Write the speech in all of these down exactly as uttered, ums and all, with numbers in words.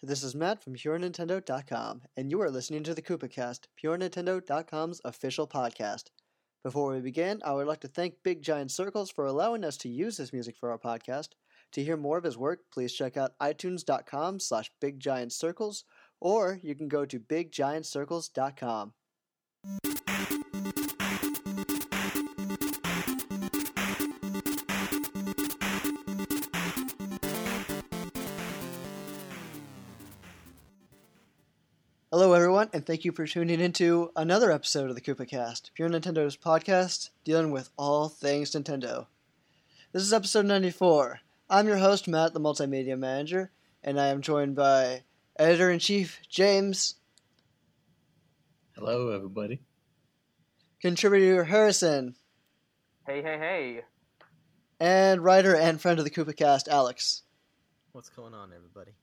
this is Matt from Pure Nintendo dot com, and you are listening to the KoopaCast, Pure Nintendo dot com's official podcast. Before we begin, I would like to thank Big Giant Circles for allowing us to use his music for our podcast. To hear more of his work, please check out iTunes dot com slash Big Giant Circles, or you can go to Big Giant Circles dot com. Hello, everyone, and thank you for tuning into another episode of the KoopaCast, Pure Nintendo's podcast dealing with all things Nintendo. This is episode ninety-four. I'm your host, Matt, the Multimedia Manager, and I am joined by Editor-in-Chief James. Hello, everybody. Contributor Harrison. Hey, hey, hey. And writer and friend of the KoopaCast, Alex. What's going on, everybody?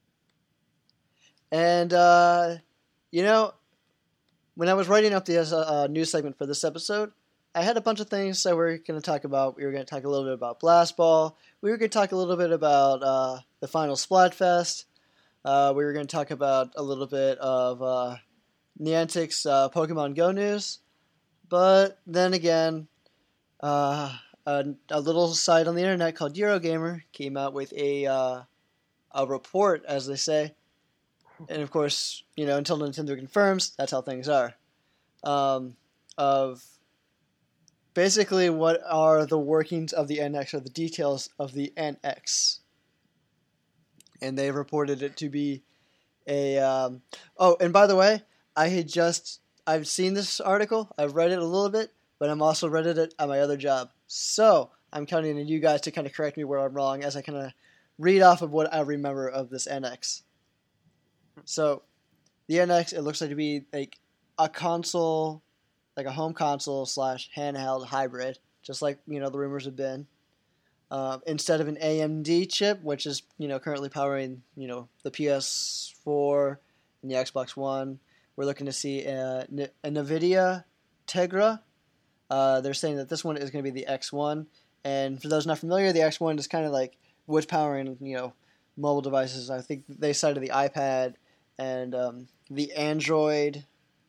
And, uh... You know, when I was writing up the uh, news segment for this episode, I had a bunch of things that we were going to talk about. We were going to talk a little bit about Blast Ball. We were going to talk a little bit about uh, the final Splatfest. Uh, we were going to talk about a little bit of uh, Niantic's uh, Pokemon Go news. But then again, uh, a, a little site on the internet called Eurogamer came out with a uh, a report, as they say. And of course, you know, until Nintendo confirms, that's how things are. Um, of basically what are the workings of the N X or the details of the N X. And they reported it to be a... Um, oh, and by the way, I had just... I've seen this article, I've read it a little bit, but I'm also read it at my other job. So, I'm counting on you guys to kind of correct me where I'm wrong as I kind of read off of what I remember of this N X. So, the N X, it looks like to be like a console, like a home console slash handheld hybrid, just like, you know, the rumors have been. Uh, instead of an A M D chip, which is, you know, currently powering, you know, the P S four and the Xbox One, we're looking to see a, a NVIDIA Tegra. Uh, they're saying that this one is going to be the X one. And for those not familiar, the X one is kind of like what's powering, you know, mobile devices. I think they cited the iPad and um, the Android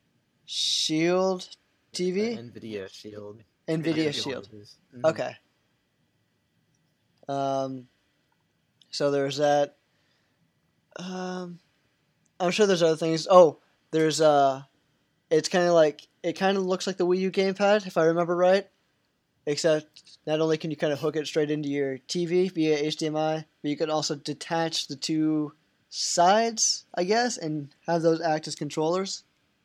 Shield T V? The NVIDIA Shield. NVIDIA Shield. Mm-hmm. Okay. Um, so there's that. Um, I'm sure there's other things. Oh, there's uh, it's kind of like, it kind of looks like the Wii U gamepad, if I remember right. Except not only can you kind of hook it straight into your T V via H D M I, but you can also detach the two sides, I guess, and have those act as controllers.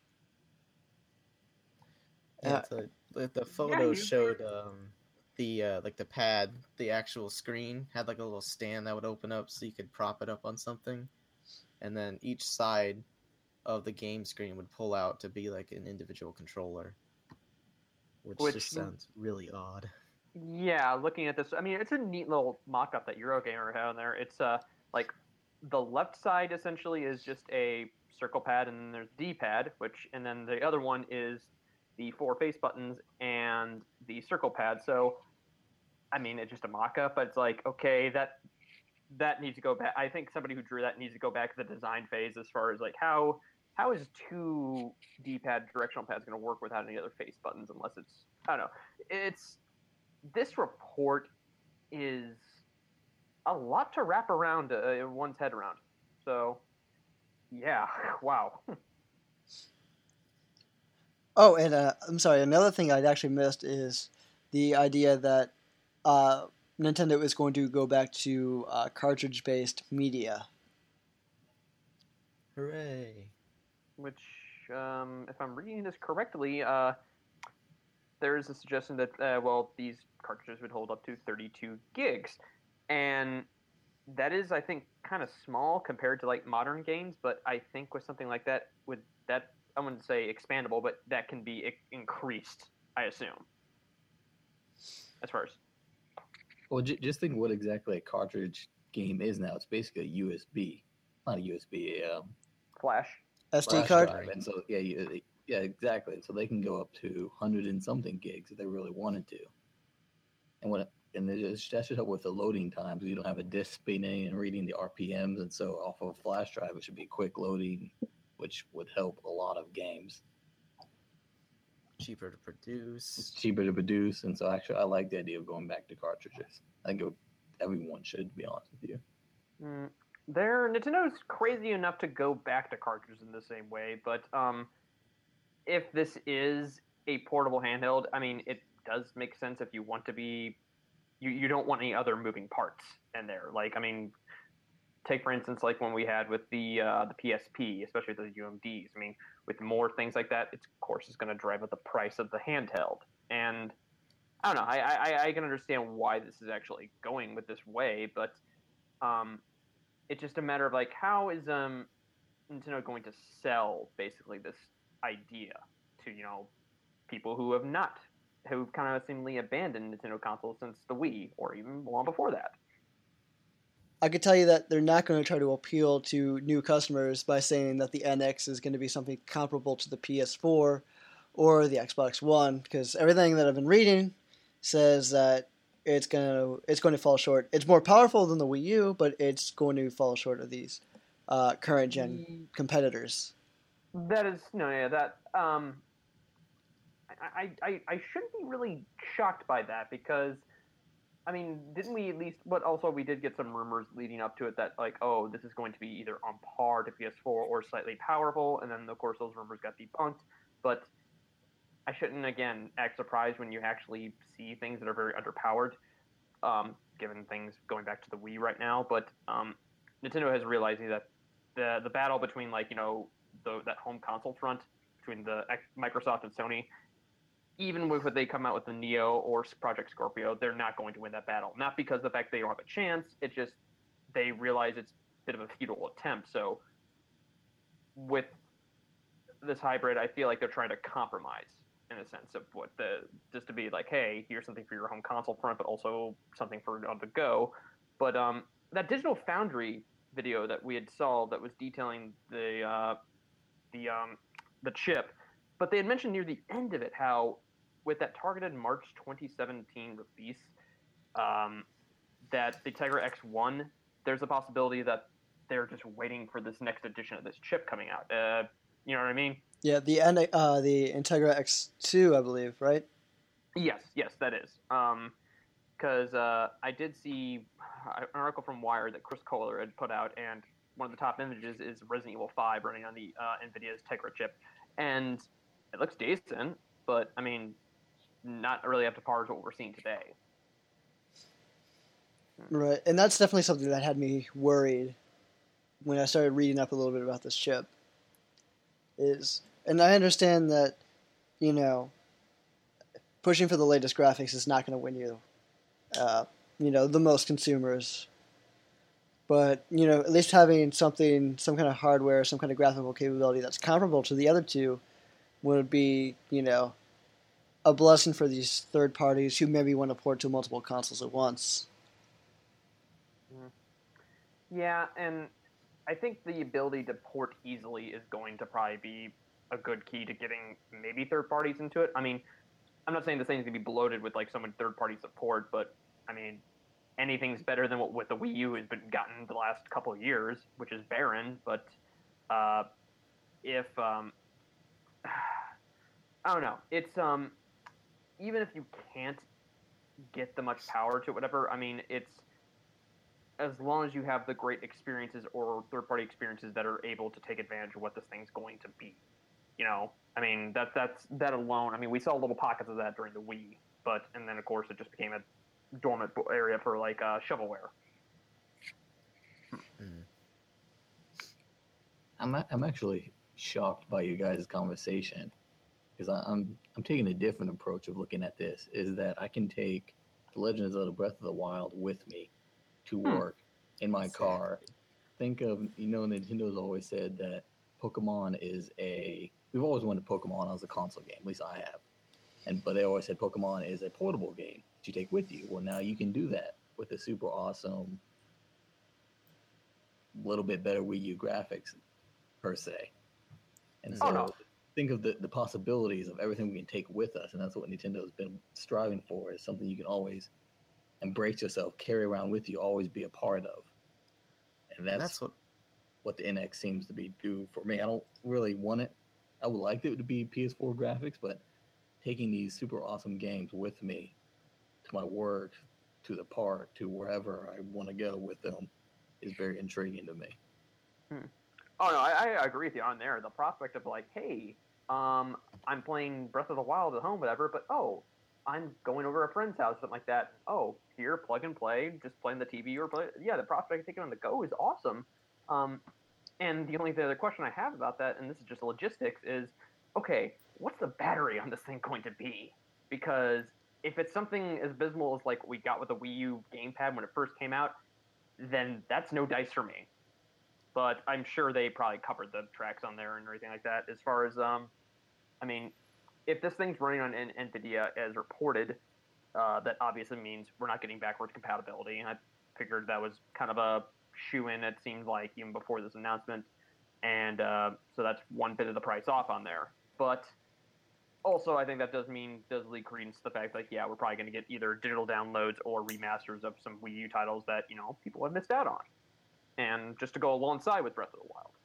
Yeah, uh, so the, the photo yeah, showed um, the uh, like the pad, the actual screen had like a little stand that would open up so you could prop it up on something, and then each side of the game screen would pull out to be like an individual controller, which, which just sounds really odd. Yeah, looking at this, I mean, it's a neat little mock-up that Eurogamer had on there. It's uh like the left side essentially is just a circle pad, and then there's D-pad, which, and then the other one is the four face buttons and the circle pad. So, I mean, it's just a mock-up, but it's like, okay, that that needs to go back. I think somebody who drew that needs to go back to the design phase as far as like how how is two D-pad directional pads going to work without any other face buttons, unless it's, I don't know. It's this report is a lot to wrap around uh, one's head around. So, yeah, wow. Oh, and uh, I'm sorry, another thing I'd actually missed is the idea that uh, Nintendo is going to go back to uh, cartridge-based media. Hooray. Which, um, if I'm reading this correctly, uh, there's a suggestion that, uh, well, these cartridges would hold up to thirty-two gigs. And that is, I think, kind of small compared to, like, modern games, but I think with something like that, with that, I wouldn't say expandable, but that can be increased, I assume, as far as... Well, j- just think what exactly a cartridge game is now. It's basically a U S B. Not a U S B, a... Um, Flash. S D flash card? Drive. And so, yeah, you, yeah, exactly. So they can go up to one hundred and something gigs if they really wanted to. And what and it just, that should help with the loading times. You don't have a disk spinning and reading the R P Ms, and so off of a flash drive, it should be quick loading, which would help a lot of games. Cheaper to produce. It's cheaper to produce, and so actually, I like the idea of going back to cartridges. I think it would, everyone should, to be honest with you. Mm, there, Nintendo's crazy enough to go back to cartridges in the same way, but um, if this is a portable handheld, I mean, it does make sense if you want to be, you, you don't want any other moving parts in there. Like, I mean, take for instance, like when we had with the uh, the P S P, especially the U M Ds. I mean, with more things like that, it's of course is going to drive up the price of the handheld. And I don't know, I, I I can understand why this is actually going with this way, but um, it's just a matter of like, how is um Nintendo going to sell basically this idea to, you know, people who have not, who've kind of seemingly abandoned Nintendo consoles since the Wii or even long before that. I could tell you that they're not going to try to appeal to new customers by saying that the N X is going to be something comparable to the P S four or the Xbox One, because everything that I've been reading says that it's going to it's going to fall short. It's more powerful than the Wii U, but it's going to fall short of these uh, current gen competitors. That is no, yeah, that um, I, I I shouldn't be really shocked by that, because I mean, didn't we at least? But also, we did get some rumors leading up to it that, like, oh, this is going to be either on par to P S four or slightly powerful, and then of course those rumors got debunked. But I shouldn't again act surprised when you actually see things that are very underpowered, um, given things going back to the Wii right now. But um, Nintendo has realized that the the battle between, like, you know, the that home console front between the Microsoft and Sony, even with what they come out with the Neo or Project Scorpio, they're not going to win that battle. Not because of the fact they don't have a chance, it's just they realize it's a bit of a futile attempt. So with this hybrid, I feel like they're trying to compromise in a sense of what the, just to be like, hey, here's something for your home console front, but also something for on the go. But um, that Digital Foundry video that we had saw that was detailing the uh, the um, the chip, but they had mentioned near the end of it how, with that targeted March twenty seventeen release, um, that the Tegra X one, there's a possibility that they're just waiting for this next edition of this chip coming out. Uh, you know what I mean? Yeah, the uh, the Integra X two, I believe, right? Yes, yes, that is. Because um, uh, I did see an article from Wired that Chris Kohler had put out, and one of the top images is Resident Evil five running on the uh, NVIDIA's Tegra chip. And it looks decent, but, I mean, not really up to par with what we're seeing today. Right, and that's definitely something that had me worried when I started reading up a little bit about this chip. Is, and I understand that, you know, pushing for the latest graphics is not going to win you, uh, you know, the most consumers. But, you know, at least having something, some kind of hardware, some kind of graphical capability that's comparable to the other two would be, you know, a blessing for these third parties who maybe want to port to multiple consoles at once. Yeah, and I think the ability to port easily is going to probably be a good key to getting maybe third parties into it. I mean, I'm not saying this thing's going to be bloated with, like, so much third-party support, but, I mean, anything's better than what with the Wii U has been gotten the last couple of years, which is barren. But uh, if um, I don't know, it's um, even if you can't get the much power to it, whatever. I mean, it's as long as you have the great experiences or third-party experiences that are able to take advantage of what this thing's going to be. You know, I mean, that that's that alone. I mean, we saw little pockets of that during the Wii, but and then of course it just became a dormant area for, like, uh, shovelware. Mm. I'm I'm actually shocked by you guys' conversation, because I'm I'm taking a different approach of looking at this. Is that I can take The Legend of Zelda: Breath of the Wild with me to work hmm. in my exactly. car. Think of, you know, Nintendo's always said that Pokemon is a. We've always wanted Pokemon as a console game. At least I have. And but they always said Pokemon is a portable game that you take with you. Well, now you can do that with the super awesome, little bit better Wii U graphics, per se. And so oh, no. think of the, the possibilities of everything we can take with us, and that's what Nintendo's been striving for, is something you can always embrace yourself, carry around with you, always be a part of. And that's, And that's what what the N X seems to be do for me. I don't really want it. I would like it to be P S four graphics, but taking these super awesome games with me to my work, to the park, to wherever I want to go with them is very intriguing to me. Hmm. Oh no, I, I agree with you on there. The prospect of like, hey, um, I'm playing Breath of the Wild at home, whatever, but oh, I'm going over a friend's house, something like that. Oh, here, plug and play, just playing the T V or play. Yeah, the prospect of taking it on the go is awesome. Um, and the only the other question I have about that, and this is just logistics, is okay, what's the battery on this thing going to be? Because if it's something as abysmal as like we got with the Wii U gamepad when it first came out, then that's no dice for me. But I'm sure they probably covered the tracks on there and everything like that. As far as, um, I mean, if this thing's running on N- NVIDIA as reported, uh, that obviously means we're not getting backwards compatibility. And I figured that was kind of a shoe-in, it seemed like, even before this announcement. And uh, so that's one bit of the price off on there. But also, I think that does mean, does lead credence to the fact that, yeah, we're probably going to get either digital downloads or remasters of some Wii U titles that, you know, people have missed out on. And just to go alongside with Breath of the Wild.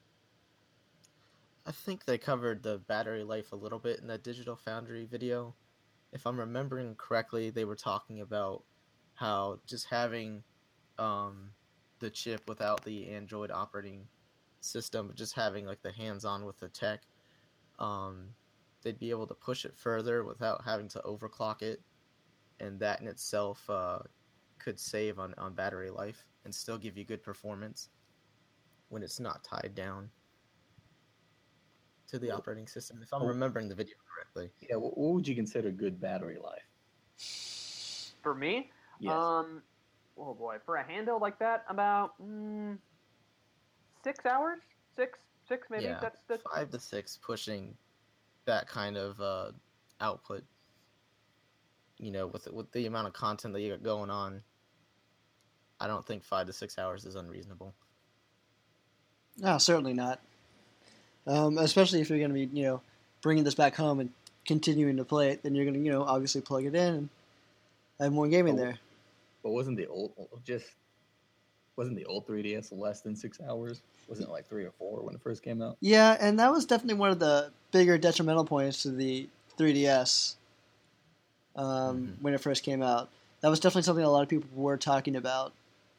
I think they covered the battery life a little bit in that Digital Foundry video. If I'm remembering correctly, they were talking about how just having um, the chip without the Android operating system, but just having like the hands-on with the tech, um, they'd be able to push it further without having to overclock it, and that in itself uh, could save on, on battery life and still give you good performance when it's not tied down to the operating system, if I'm Oh. remembering the video correctly. Yeah, what, what would you consider good battery life? For me, Yes. um, oh boy, for a handheld like that, about mm, six hours, six, six maybe. Yeah, That's that's five to six pushing that kind of uh, output. You know, with with the amount of content that you got going on, I don't think five to six hours is unreasonable. No, certainly not. Um, especially if you're going to be, you know, bringing this back home and continuing to play it, then you're going to, you know, obviously plug it in and have more gaming Oh. there. But wasn't the old just wasn't the old three D S less than six hours? Wasn't it like three or four when it first came out? Yeah, and that was definitely one of the bigger detrimental points to the three D S um, Mhm. when it first came out. That was definitely something a lot of people were talking about.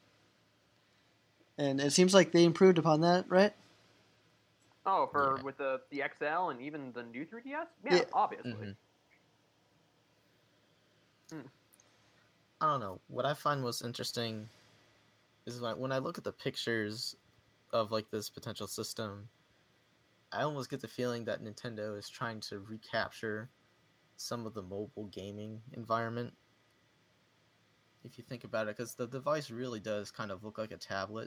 And it seems like they improved upon that, right? oh for Yeah. with the the X L and even the new three D S. Yeah, Yeah. obviously. Mhm. Mm. I don't know. What I find most interesting is like when I look at the pictures of like this potential system, I almost get the feeling that Nintendo is trying to recapture some of the mobile gaming environment. If you think about it, because the device really does kind of look like a tablet.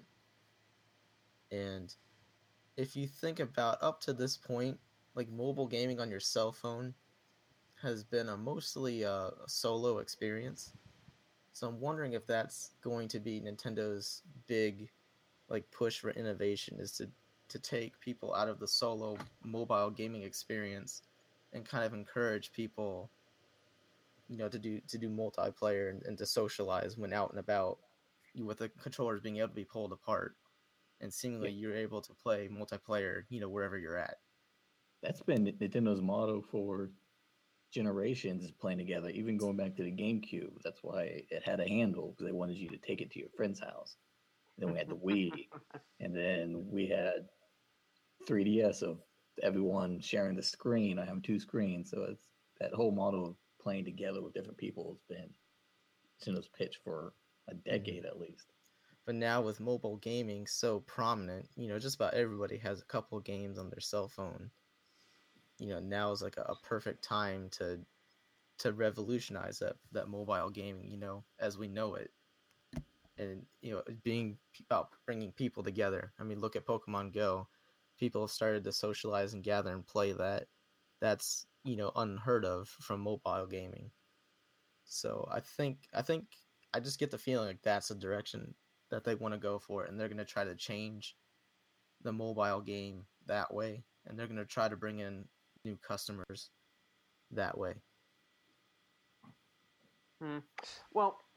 And if you think about up to this point, like mobile gaming on your cell phone has been a mostly uh, a solo experience. So I'm wondering if that's going to be Nintendo's big like push for innovation, is to to take people out of the solo mobile gaming experience and kind of encourage people, you know, to do to do multiplayer and, and to socialize when out and about, with the controllers being able to be pulled apart, and seemingly Yeah. you're able to play multiplayer, you know, wherever you're at. That's been Nintendo's motto for generations, is playing together. Even going back to the GameCube, that's why it had a handle, because they wanted you to take it to your friend's house. Then we had the Wii, and then we had three D S of everyone sharing the screen. I have two screens, so it's that whole model of playing together with different people has been Nintendo's pitch for a decade at least. But now with mobile gaming so prominent, you know, just about everybody has a couple games on their cell phone. You know, now is like a, a perfect time to to revolutionize that that mobile gaming, you know, as we know it. And you know, being about bringing people together. I mean, look at Pokemon Go. People have started to socialize and gather and play that. That's, you know, unheard of from mobile gaming. So I think I think I just get the feeling like that's the direction that they want to go for, and they're going to try to change the mobile game that way, and they're going to try to bring in new customers that way. Hmm. Well,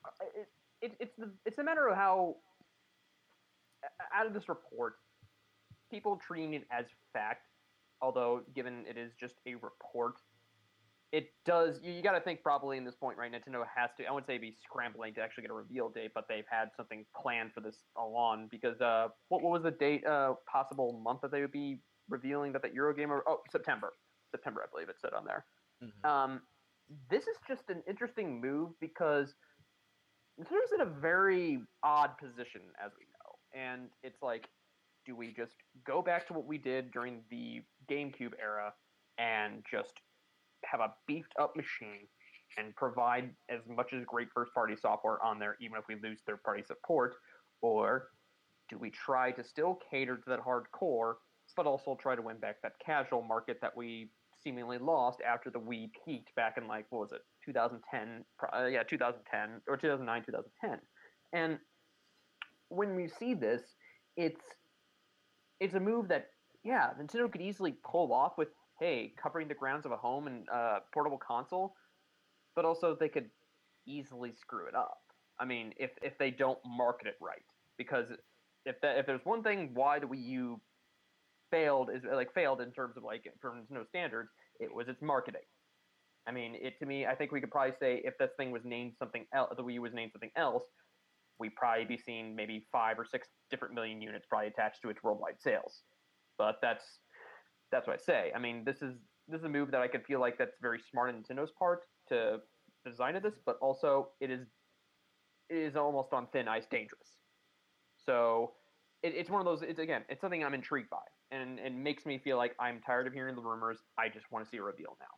it, it, it's the it's a matter of how out of this report, people treating it as fact, although given it is just a report, it does. You, you got to think probably in this point, right? Nintendo has to. I wouldn't say be scrambling to actually get a reveal date, but they've had something planned for this along because uh, what what was the date? Uh, possible month that they would be revealing that that Eurogamer? Oh, September. September, I believe it said on there. Mm-hmm. Um, this is just an interesting move because Nintendo's in a very odd position, as we know, and it's like, do we just go back to what we did during the GameCube era and just have a beefed up machine and provide as much as great first party software on there, even if we lose third party support? Or do we try to still cater to that hardcore, but also try to win back that casual market that we seemingly lost after the Wii peaked back in, like, what was it, two thousand ten? Uh, yeah, two thousand ten, or two thousand nine, two thousand ten. And when we see this, it's it's a move that, yeah, Nintendo could easily pull off with, hey, covering the grounds of a home and uh, portable console, but also they could easily screw it up. I mean, if if they don't market it right, because if that if there's one thing why the Wii U failed is like failed in terms of like from Nintendo standards, it was its marketing. I mean, it to me, I think we could probably say if this thing was named something else, the Wii U was named something else, we'd probably be seeing maybe five or six different million units probably attached to its worldwide sales. But that's that's what I say. I mean, this is this is a move that I could feel like that's very smart on Nintendo's part to design this, but also it is it is almost on thin ice dangerous. So it, it's one of those. It's again, it's something I'm intrigued by, and it makes me feel like I'm tired of hearing the rumors. I just want to see a reveal now.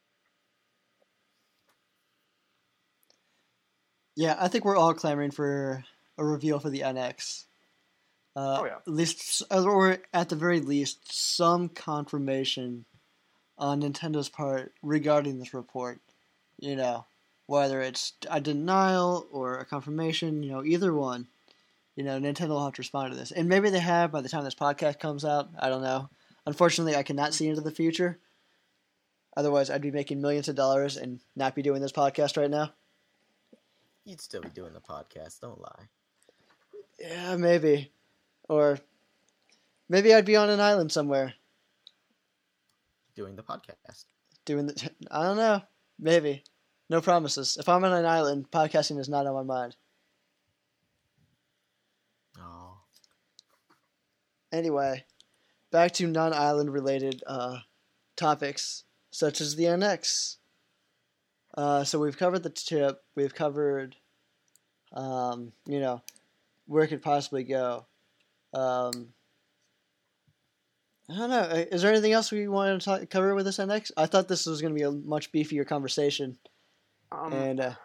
Yeah, I think we're all clamoring for a reveal for the N X. Uh, oh yeah. At least, or at the very least, some confirmation on Nintendo's part regarding this report. You know, whether it's a denial or a confirmation, you know, either one. You know, Nintendo will have to respond to this. And maybe they have by the time this podcast comes out. I don't know. Unfortunately, I cannot see into the future. Otherwise, I'd be making millions of dollars and not be doing this podcast right now. You'd still be doing the podcast, don't lie. Yeah, maybe. Or maybe I'd be on an island somewhere. Doing the podcast. Doing the... I don't know. Maybe. No promises. If I'm on an island, podcasting is not on my mind. Oh. Anyway, back to non-island related uh, topics, such as the N X. Uh, so we've covered the chip. We've covered, um, you know, where it could possibly go. Um, I don't know. Is there anything else we wanted to talk, cover with this N X? I thought this was going to be a much beefier conversation. Um, and uh,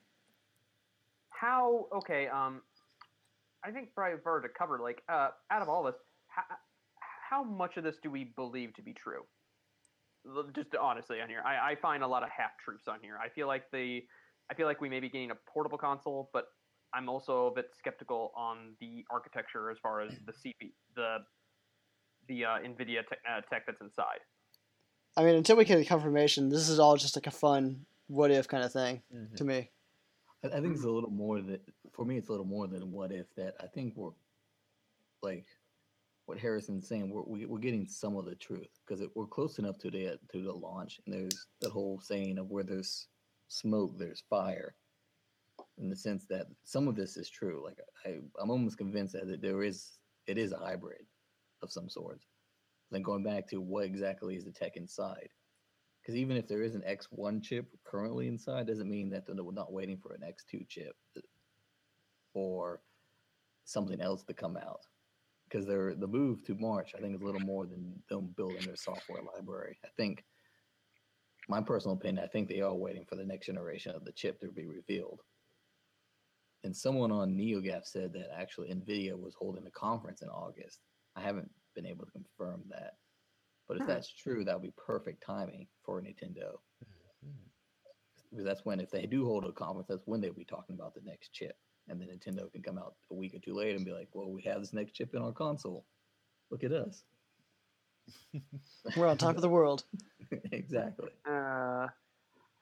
how? Okay. Um, I think probably for to cover, like, uh, out of all this, how, how much of this do we believe to be true? Just honestly on here, I, I find a lot of half truths on here. I feel like the, I feel like we may be getting a portable console, but I'm also a bit skeptical on the architecture as far as the C P, the, the uh, NVIDIA tech, uh, tech that's inside. I mean, until we get a confirmation, this is all just like a fun what if kind of thing Mm-hmm. to me. I, I think it's a little more that for me. It's a little more than what if. That I think we're like what Harrison's saying. We're we, we're getting some of the truth because we're close enough to the to the launch, and there's that whole saying of where there's smoke, there's fire. In the sense that some of this is true. Like I, I'm almost convinced that there is it is a hybrid of some sort. Then going back to what exactly is the tech inside. Because even if there is an X one chip currently inside, doesn't mean that they're not waiting for an X two chip or something else to come out. Because they're the move to March, I think, is a little more than them building their software library. I think, my personal opinion, I think they are waiting for the next generation of the chip to be revealed. And someone on NeoGAF said that actually NVIDIA was holding a conference in August. I haven't been able to confirm that. But if that's true, that would be perfect timing for Nintendo. Mm-hmm. Because that's when, if they do hold a conference, that's when they'll be talking about the next chip. And then Nintendo can come out a week or two later and be like, well, we have this next chip in our console. Look at us. We're on top of the world. Exactly. Uh,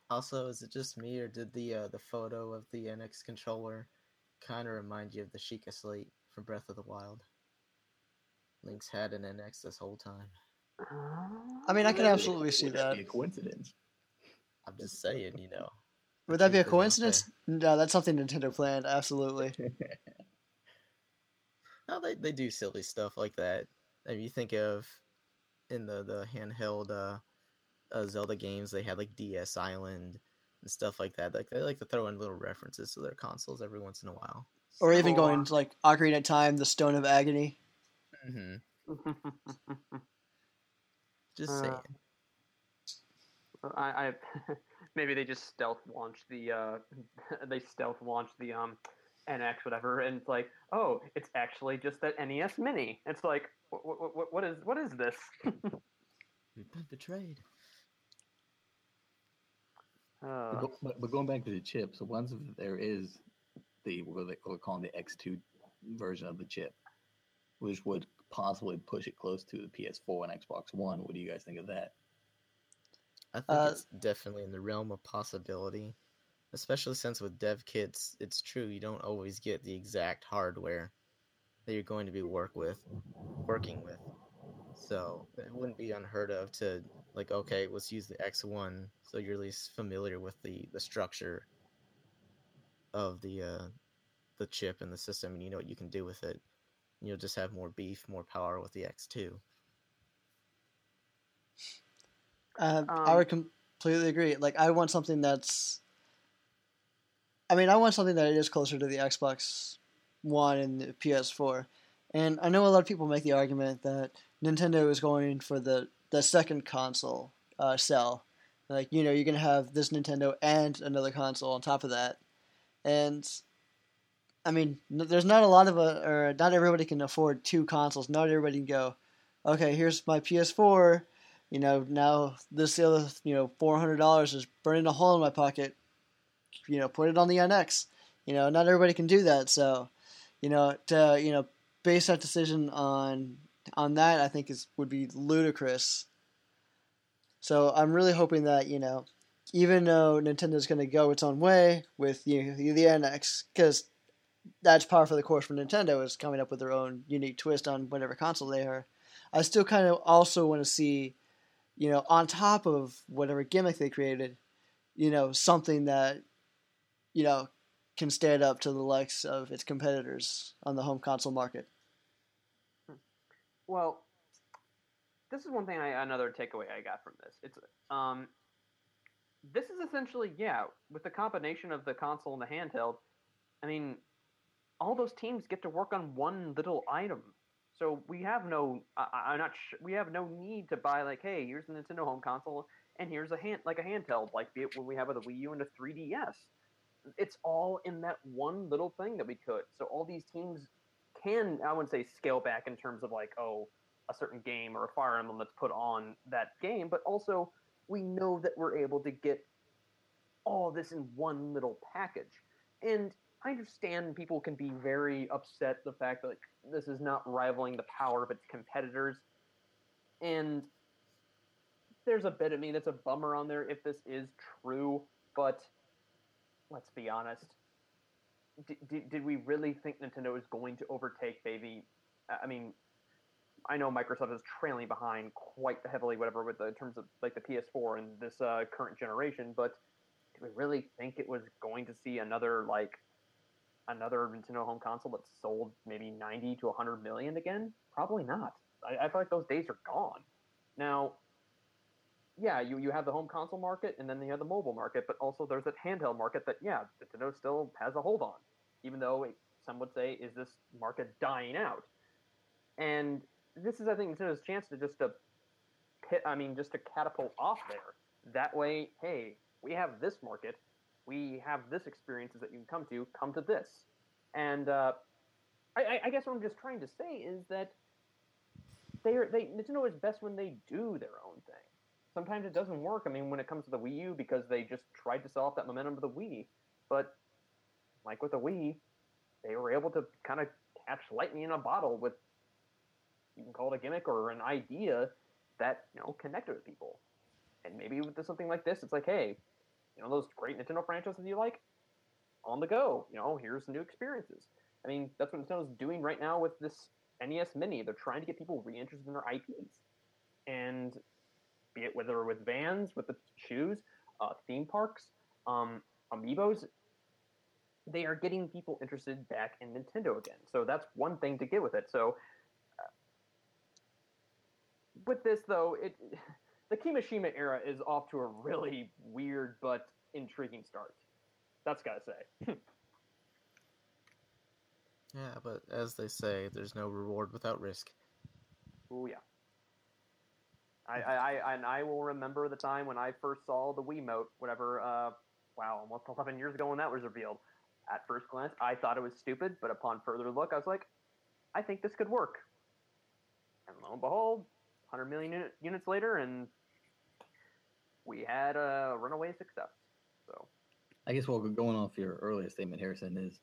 Also, is it just me, or did the uh, the photo of the N X controller kind of remind you of the Sheikah Slate from Breath of the Wild? Link's had an N X this whole time. I mean, I can Would absolutely that- see would that that. be a coincidence? I'm just saying, you know. the Would that be a truth is out coincidence? No, that's something Nintendo planned. Absolutely. there. No, they they do silly stuff like that. If you think of in the the handheld uh, uh, Zelda games, they had like D S Island and stuff like that. Like they like to throw in little references to their consoles every once in a while. Or even So, going uh, to like Ocarina of Time, the Stone of Agony. hmm uh, Just saying. I, I maybe they just stealth launched the uh, they stealth launched the um N X whatever, and it's like, oh, it's actually just that N E S Mini. It's like, what what, what is what is this? We've been betrayed. uh, But, go, but, but going back to the chip, so once there is the what they- what we're calling the X two version of the chip, which would possibly push it close to the P S four and Xbox One, what do you guys think of that? I think Uh, it's definitely in the realm of possibility, especially since with dev kits, it's true you don't always get the exact hardware that you're going to be work with, working with. So it wouldn't be unheard of to like, okay, let's use the X one, so you're at least familiar with the the structure of the uh, the chip and the system, and you know what you can do with it. You'll just have more beef, more power with the X two. Uh, I Um, would completely agree. Like, I want something that's. I mean, I want something that is closer to the Xbox One and the P S four. And I know a lot of people make the argument that Nintendo is going for the, the second console uh, sell. Like, you know, you're going to have this Nintendo and another console on top of that. And, I mean, n- there's not a lot of, a, or not everybody can afford two consoles. Not everybody can go, okay, here's my P S four. You know, now this other, you know, four hundred dollars is burning a hole in my pocket. You know, put it on the N X. You know, not everybody can do that. So, you know, to, you know, base that decision on on that, I think is would be ludicrous. So I'm really hoping that, you know, even though Nintendo's going to go its own way with you know, the N X, because that's par for the course for Nintendo is coming up with their own unique twist on whatever console they are. I still kind of also want to see, you know, on top of whatever gimmick they created, you know, something that, you know, can stand up to the likes of its competitors on the home console market. well, this is one thing I another takeaway I got from this. It's um this is essentially, yeah, with the combination of the console and the handheld, I mean, all those teams get to work on one little item. So we have no, I, I'm not, sh- we have no need to buy like, hey, here's the Nintendo home console, and here's a hand, like a handheld, like be it when we have with the Wii U and the three D S. It's all in that one little thing that we could. So all these teams can, I wouldn't say scale back in terms of like, oh, a certain game or a Fire Emblem that's put on that game, but also we know that we're able to get all this in one little package. And I understand people can be very upset the fact that like, this is not rivaling the power of its competitors. And there's a bit of me that's a bummer on there if this is true, but let's be honest. D- d- did we really think Nintendo is going to overtake Baby? I mean, I know Microsoft is trailing behind quite heavily, whatever, with the in terms of like the P S four and this uh, current generation. But do we really think it was going to see another like another Nintendo home console that sold maybe ninety to one hundred million again? Probably not. I, I feel like those days are gone. Now, yeah, you, you have the home console market and then you have the mobile market, but also there's that handheld market that, yeah, Nintendo still has a hold on, even though it, some would say, is this market dying out? And this is, I think, Nintendo's chance to just to pit, I mean, just to catapult off there. That way, hey, we have this market, we have this experiences that you can come to, come to this. And uh, I, I guess what I'm just trying to say is that they are they Nintendo is best when they do their own thing. Sometimes it doesn't work. I mean, when it comes to the Wii U, because they just tried to sell off that momentum of the Wii. But like with the Wii, they were able to kind of catch lightning in a bottle with, you can call it a gimmick or an idea that, you know, connected with people. And maybe with something like this, it's like, hey, you know, those great Nintendo franchises you like, on the go. You know, here's new experiences. I mean, that's what Nintendo's doing right now with this N E S Mini. They're trying to get people reinterested in their I Ps. And be it whether with vans, with the shoes, uh, theme parks, um, amiibos, they are getting people interested back in Nintendo again. So that's one thing to get with it. So uh, with this, though, it the Kimishima era is off to a really weird but intriguing start. That's gotta say. Yeah, but as they say, there's no reward without risk. Oh yeah. I, I, I and I will remember the time when I first saw the Wiimote, whatever. Uh, wow, almost eleven years ago when that was revealed. At first glance, I thought it was stupid, but upon further look, I was like, I think this could work. And lo and behold, one hundred million unit, units later, and we had a runaway success. So, I guess what going off your earlier statement, Harrison, is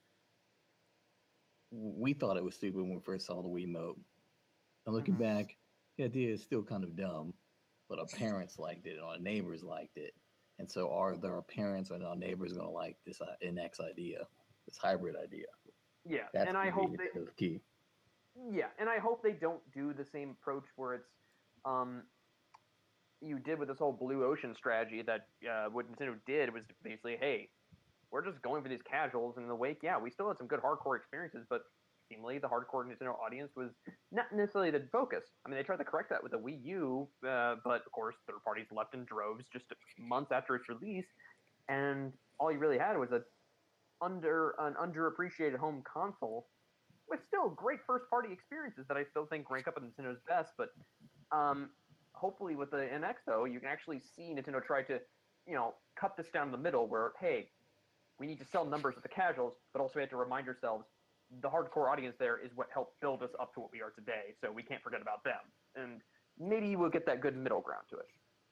we thought it was stupid when we first saw the Wiimote. And looking Mhm. back, the idea is still kind of dumb, but our parents liked it and our neighbors liked it. And so are there our parents and our neighbors going to like this uh, N X idea, this hybrid idea? yeah, That's and I gonna hope be they, the key. yeah, and I hope they don't do the same approach where it's, um, you did with this whole blue ocean strategy that uh, what Nintendo did was basically, hey, we're just going for these casuals, and in the wake, yeah, we still had some good hardcore experiences, but seemingly the hardcore Nintendo audience was not necessarily the focus. I mean, they tried to correct that with the Wii U, uh, but of course, third parties left in droves just months after its release, and all you really had was a under an underappreciated home console with still great first party experiences that I still think rank up at Nintendo's best. But um, hopefully, with the N X though, you can actually see Nintendo try to, you know, cut this down the middle. Where hey, we need to sell numbers with the casuals, but also we have to remind ourselves the hardcore audience there is what helped build us up to what we are today. So we can't forget about them. And maybe we'll get that good middle ground to it.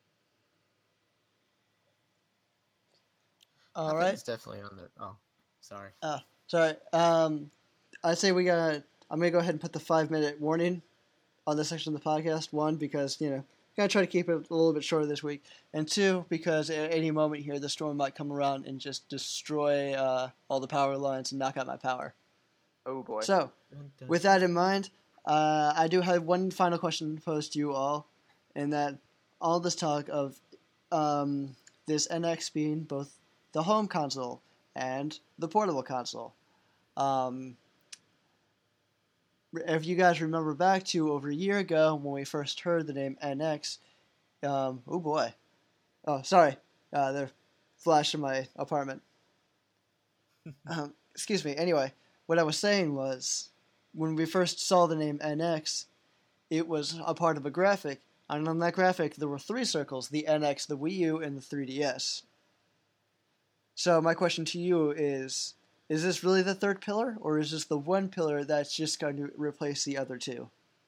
I All think right. it's definitely on the. Oh, sorry. Oh, sorry. Um, I say we got. I'm gonna go ahead and put the five minute warning on this section of the podcast. One, because you know, gonna try to keep it a little bit shorter this week, and two, because at any moment here the storm might come around and just destroy uh, all the power lines and knock out my power. Oh boy. So, with that in mind, uh, I do have one final question to pose to you all, and that all this talk of um, this N X being both the home console and the portable console. Um, if you guys remember back to over a year ago when we first heard the name N X, um, oh boy, oh sorry, uh, they're flash in my apartment. um, excuse me. Anyway, what I was saying was, when we first saw the name N X, it was a part of a graphic, and on that graphic there were three circles: the N X, the Wii U, and the three D S. So my question to you is, is this really the third pillar, or is this the one pillar that's just going to replace the other two?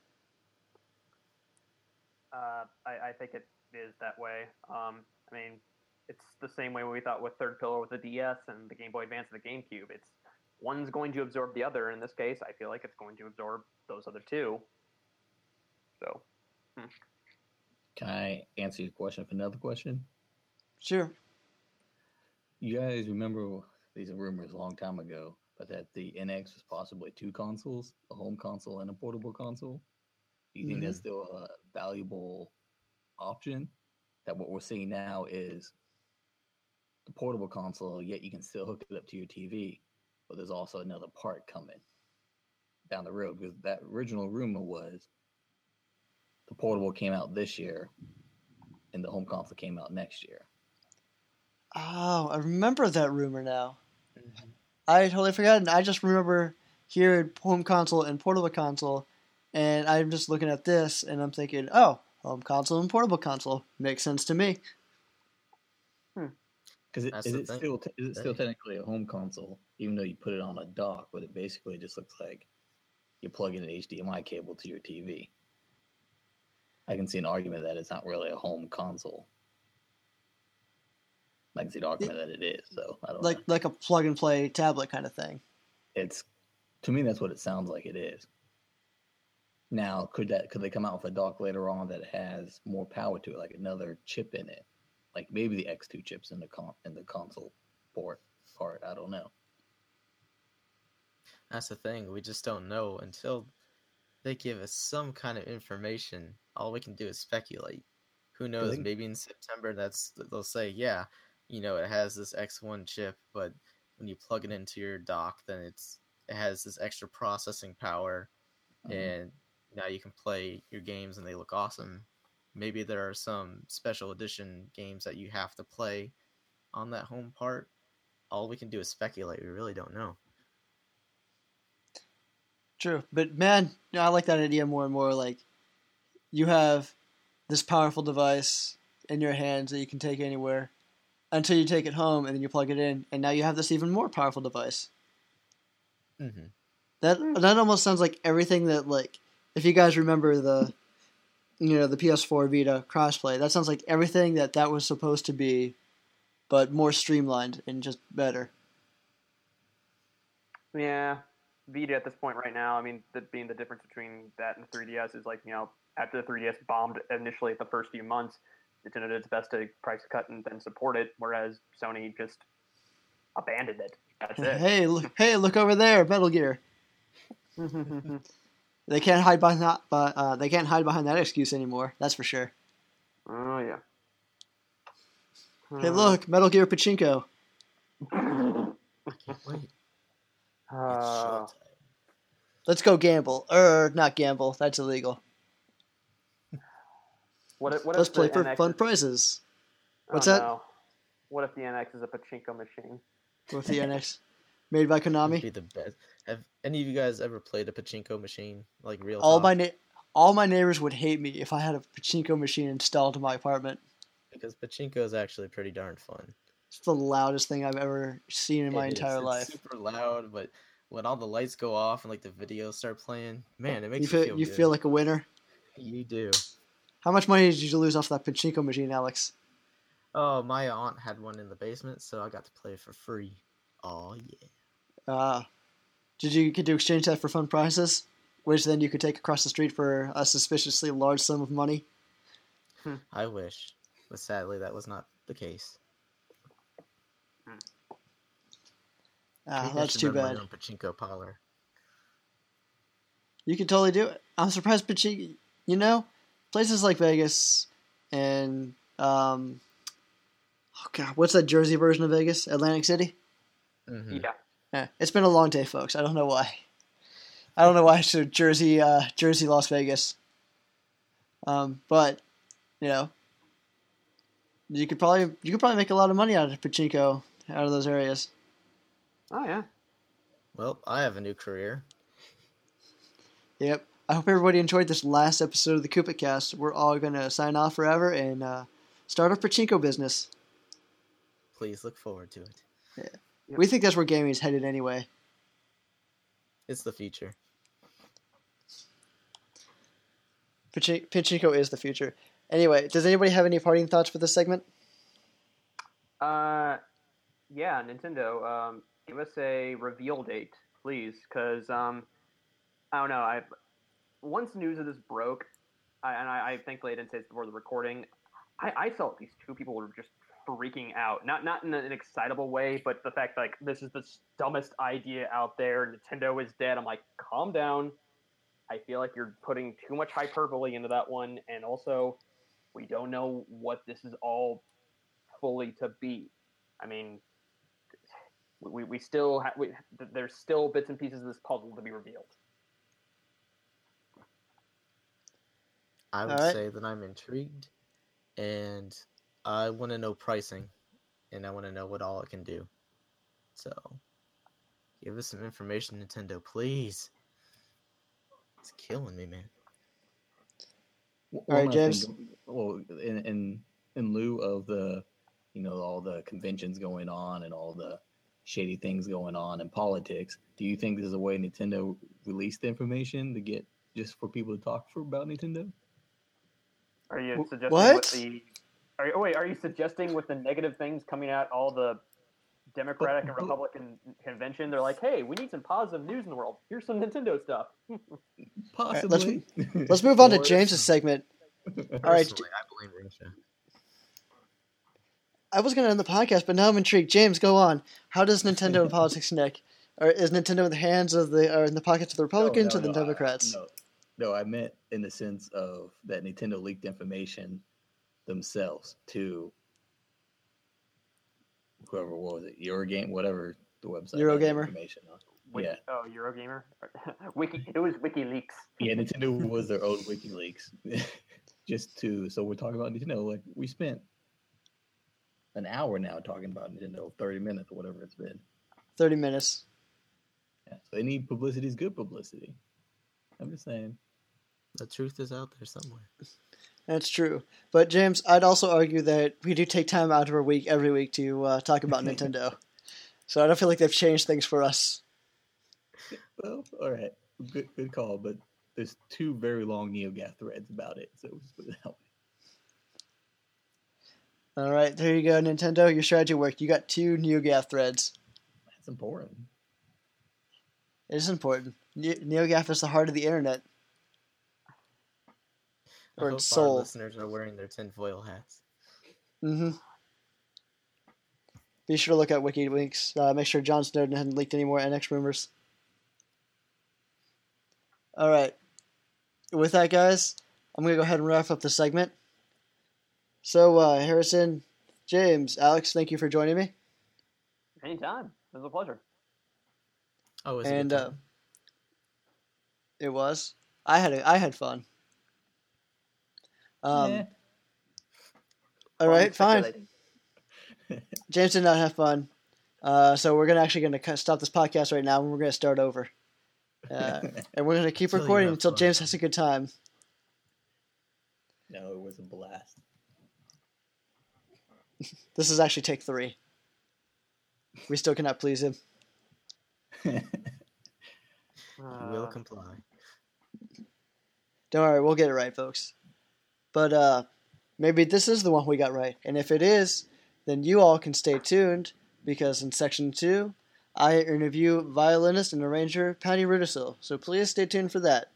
Uh, I, I think it is that way. Um, I mean, it's the same way we thought with third pillar with the D S and the Game Boy Advance and the GameCube. It's one's going to absorb the other. In this case, I feel like it's going to absorb those other two. So, hmm. Can I answer your question with another question? Sure. You guys remember these are rumors a long time ago, but that the N X was possibly two consoles, a home console and a portable console? Do you think Mhm. that's still a valuable option? That what we're seeing now is the portable console, yet you can still hook it up to your T V, but there's also another part coming down the road, because that original rumor was the portable came out this year and the home console came out next year. Oh, I remember that rumor now. Mm-hmm. I had totally forgotten. I just remember hearing home console and portable console, and I'm just looking at this, and I'm thinking, oh, home console and portable console makes sense to me. Because it, That's is the it thing. still is it still Hey. technically a home console, even though you put it on a dock, but it basically just looks like you plug in an H D M I cable to your T V. I can see an argument that it's not really a home console. I can see an argument that it is, so I don't Like know. like a plug and play tablet kind of thing. It's to me that's what it sounds like it is. Now, could that could they come out with a dock later on that has more power to it, like another chip in it, Like maybe the X two chips in the con- in the console port part. I don't know. That's the thing. We just don't know until they give us some kind of information. All we can do is speculate. Who knows? think- Maybe in September, that's they'll say, yeah, you know, it has this X one chip, but when you plug it into your dock, then it's it has this extra processing power, Mhm. and now you can play your games and they look awesome. Maybe there are some special edition games that you have to play on that home part. All we can do is speculate. We really don't know. True, but man, you know, I like that idea more and more. Like, you have this powerful device in your hands that you can take anywhere until you take it home and then you plug it in, and now you have this even more powerful device. Mm-hmm. That that almost sounds like everything that, like, if you guys remember the, you know, the P S four Vita crossplay, that sounds like everything that that was supposed to be, but more streamlined and just better. Yeah, Vita at this point right now, I mean, the, being the difference between that and the three D S is like, you know, after the three D S bombed initially at the first few months, Nintendo did its best to price cut and then support it, whereas Sony just abandoned it. That's it. Hey, look, hey, look over there, Metal Gear. They can't hide behind that, but uh, they can't hide behind that excuse anymore. That's for sure. Oh yeah. Hey, look, Metal Gear Pachinko. I can't wait. It's Uh, showtime. Let's go gamble, or not gamble. That's illegal. what if, what Let's if play the for N X fun is, prizes. oh, What's that? no. What if the N X is a pachinko machine? With the N X, made by It'd Konami. be the best. Have any of you guys ever played a pachinko machine, like real All talk? my na- all my neighbors would hate me if I had a pachinko machine installed in my apartment. Because pachinko is actually pretty darn fun. It's the loudest thing I've ever seen in my It is. entire It's life. super loud, but when all the lights go off and like the videos start playing, man, it makes You you feel feel you good. feel like a winner. You do. How much money did you lose off that pachinko machine, Alex? Oh, my aunt had one in the basement, so I got to play for free. Oh yeah. Uh, did you get to exchange that for fun prizes, which then you could take across the street for a suspiciously large sum of money? I wish, but sadly that was not the case. Ah, Maybe I that's should too run my bad. own pachinko parlor. You could totally do it. I'm surprised pachinko. You know, places like Vegas and um, oh god, what's that Jersey version of Vegas? Atlantic City. Mm-hmm. Yeah. Yeah, it's been a long day, folks. I don't know why. I don't know why I said Jersey, uh, Jersey, Las Vegas. Um, but you know, you could probably you could probably make a lot of money out of pachinko out of those areas. Oh yeah. Well, I have a new career. Yep. I hope everybody enjoyed this last episode of the Coopit Cast. We're all gonna sign off forever and uh, start our pachinko business. Please look forward to it. Yep. We think that's where gaming is headed anyway. It's the future. Pachi- Pachinko is the future. Anyway, does anybody have any parting thoughts for this segment? Uh, yeah, Nintendo. Um, give us a reveal date, please, because um, I don't know. I once news of this broke, I, and I, I thankfully I didn't say this before the recording. I, I saw at least two people were just freaking out. Not not in an excitable way, but the fact like this is the dumbest idea out there. Nintendo is dead. I'm like, calm down. I feel like you're putting too much hyperbole into that one, and also we don't know what this is all fully to be. I mean, we we still ha- we, there's still bits and pieces of this puzzle to be revealed. I would All right. say that I'm intrigued, and I want to know pricing, and I want to know what all it can do. So, give us some information, Nintendo, please. It's killing me, man. One All right, last James. thing, well, in, in in lieu of the, you know, all the conventions going on and all the shady things going on in politics, do you think there's a way Nintendo released the information to get just for people to talk for about Nintendo? Are you Wh- suggesting what? with the? Are you, oh wait, are you suggesting with the negative things coming out all the Democratic and But- but- Republican convention? They're like, hey, we need some positive news in the world. Here's some Nintendo stuff. Possibly. Let's move on to Or- James's segment. All right. Personally, I blame Russia. I was going to end the podcast, but now I'm intrigued. James, go on. How does Nintendo and politics connect? Or is Nintendo in the hands of the, or in the pockets of the Republicans no, or the no, I- Democrats? no, no, I meant in the sense of that Nintendo leaked information themselves to whoever what was it, Eurogame, whatever the website. had the Eurogamer. Information on. Wiki, Yeah, Oh, Eurogamer. Wiki. It was WikiLeaks. yeah. Nintendo was their own WikiLeaks. Just to so we're talking about Nintendo. Like we spent an hour now talking about Nintendo, thirty minutes or whatever it's been. thirty minutes. Yeah, so any publicity is good publicity. I'm just saying. The truth is out there somewhere. That's true. But James, I'd also argue that we do take time out of our week every week to uh, talk about Nintendo. So I don't feel like they've changed things for us. Well, all right, good, good call. But there's two very long NeoGAF threads about it, so just put it that way. All right, there you go, Nintendo. Your strategy worked. You got two NeoGAF threads. That's important. It is important. Ne- NeoGAF is the heart of the internet. I Or hope its our soul. listeners are wearing their tinfoil hats. Mm-hmm. Be sure to look at WikiLeaks. Uh, make sure John Snowden hadn't leaked any more N X rumors. All right. With that, guys, I'm going to go ahead and wrap up the segment. So, uh, Harrison, James, Alex, thank you for joining me. Anytime. It was a pleasure. Oh, is And it? uh, it was. I had a, I had fun. Um, Yeah. All right, fine. Speculating. James did not have fun, uh, so we're gonna actually going to stop this podcast right now, and we're going to start over. Uh, and we're going to keep Until you recording have until fun. James has a good time. No, it was a blast. This is actually take three. We still cannot please him. We will Uh, comply. Don't worry, we'll get it right, folks. But uh, maybe this is the one we got right. And if it is, then you all can stay tuned, because in section two, I interview violinist and arranger Patty Rudisil. So please stay tuned for that.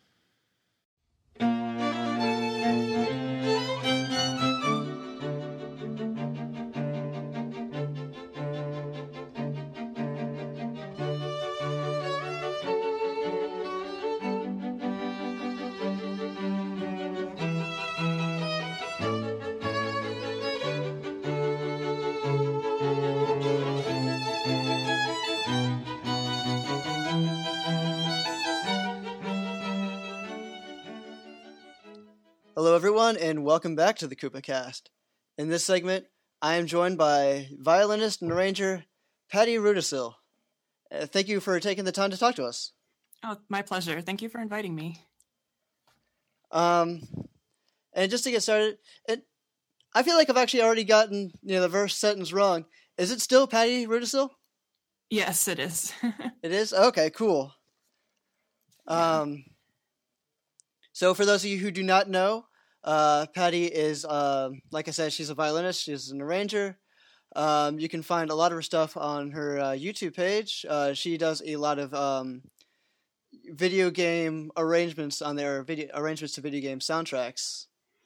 Hello, everyone, and welcome back to the Koopa Cast. In this segment, I am joined by violinist and arranger Patty Rudisil. Uh, thank you for taking the time to talk to us. Oh, my pleasure. Thank you for inviting me. Um, and just to get started, it, I feel like I've actually already gotten you know the first sentence wrong. Is it still Patty Rudisil? Yes, it is. It is? Okay, cool. Um, so for those of you who do not know, uh, Patty is, um, like I said, she's a violinist. She's an arranger. Um, you can find a lot of her stuff on her uh, YouTube page. Uh, she does a lot of um, video game arrangements on their video arrangements to video game soundtracks.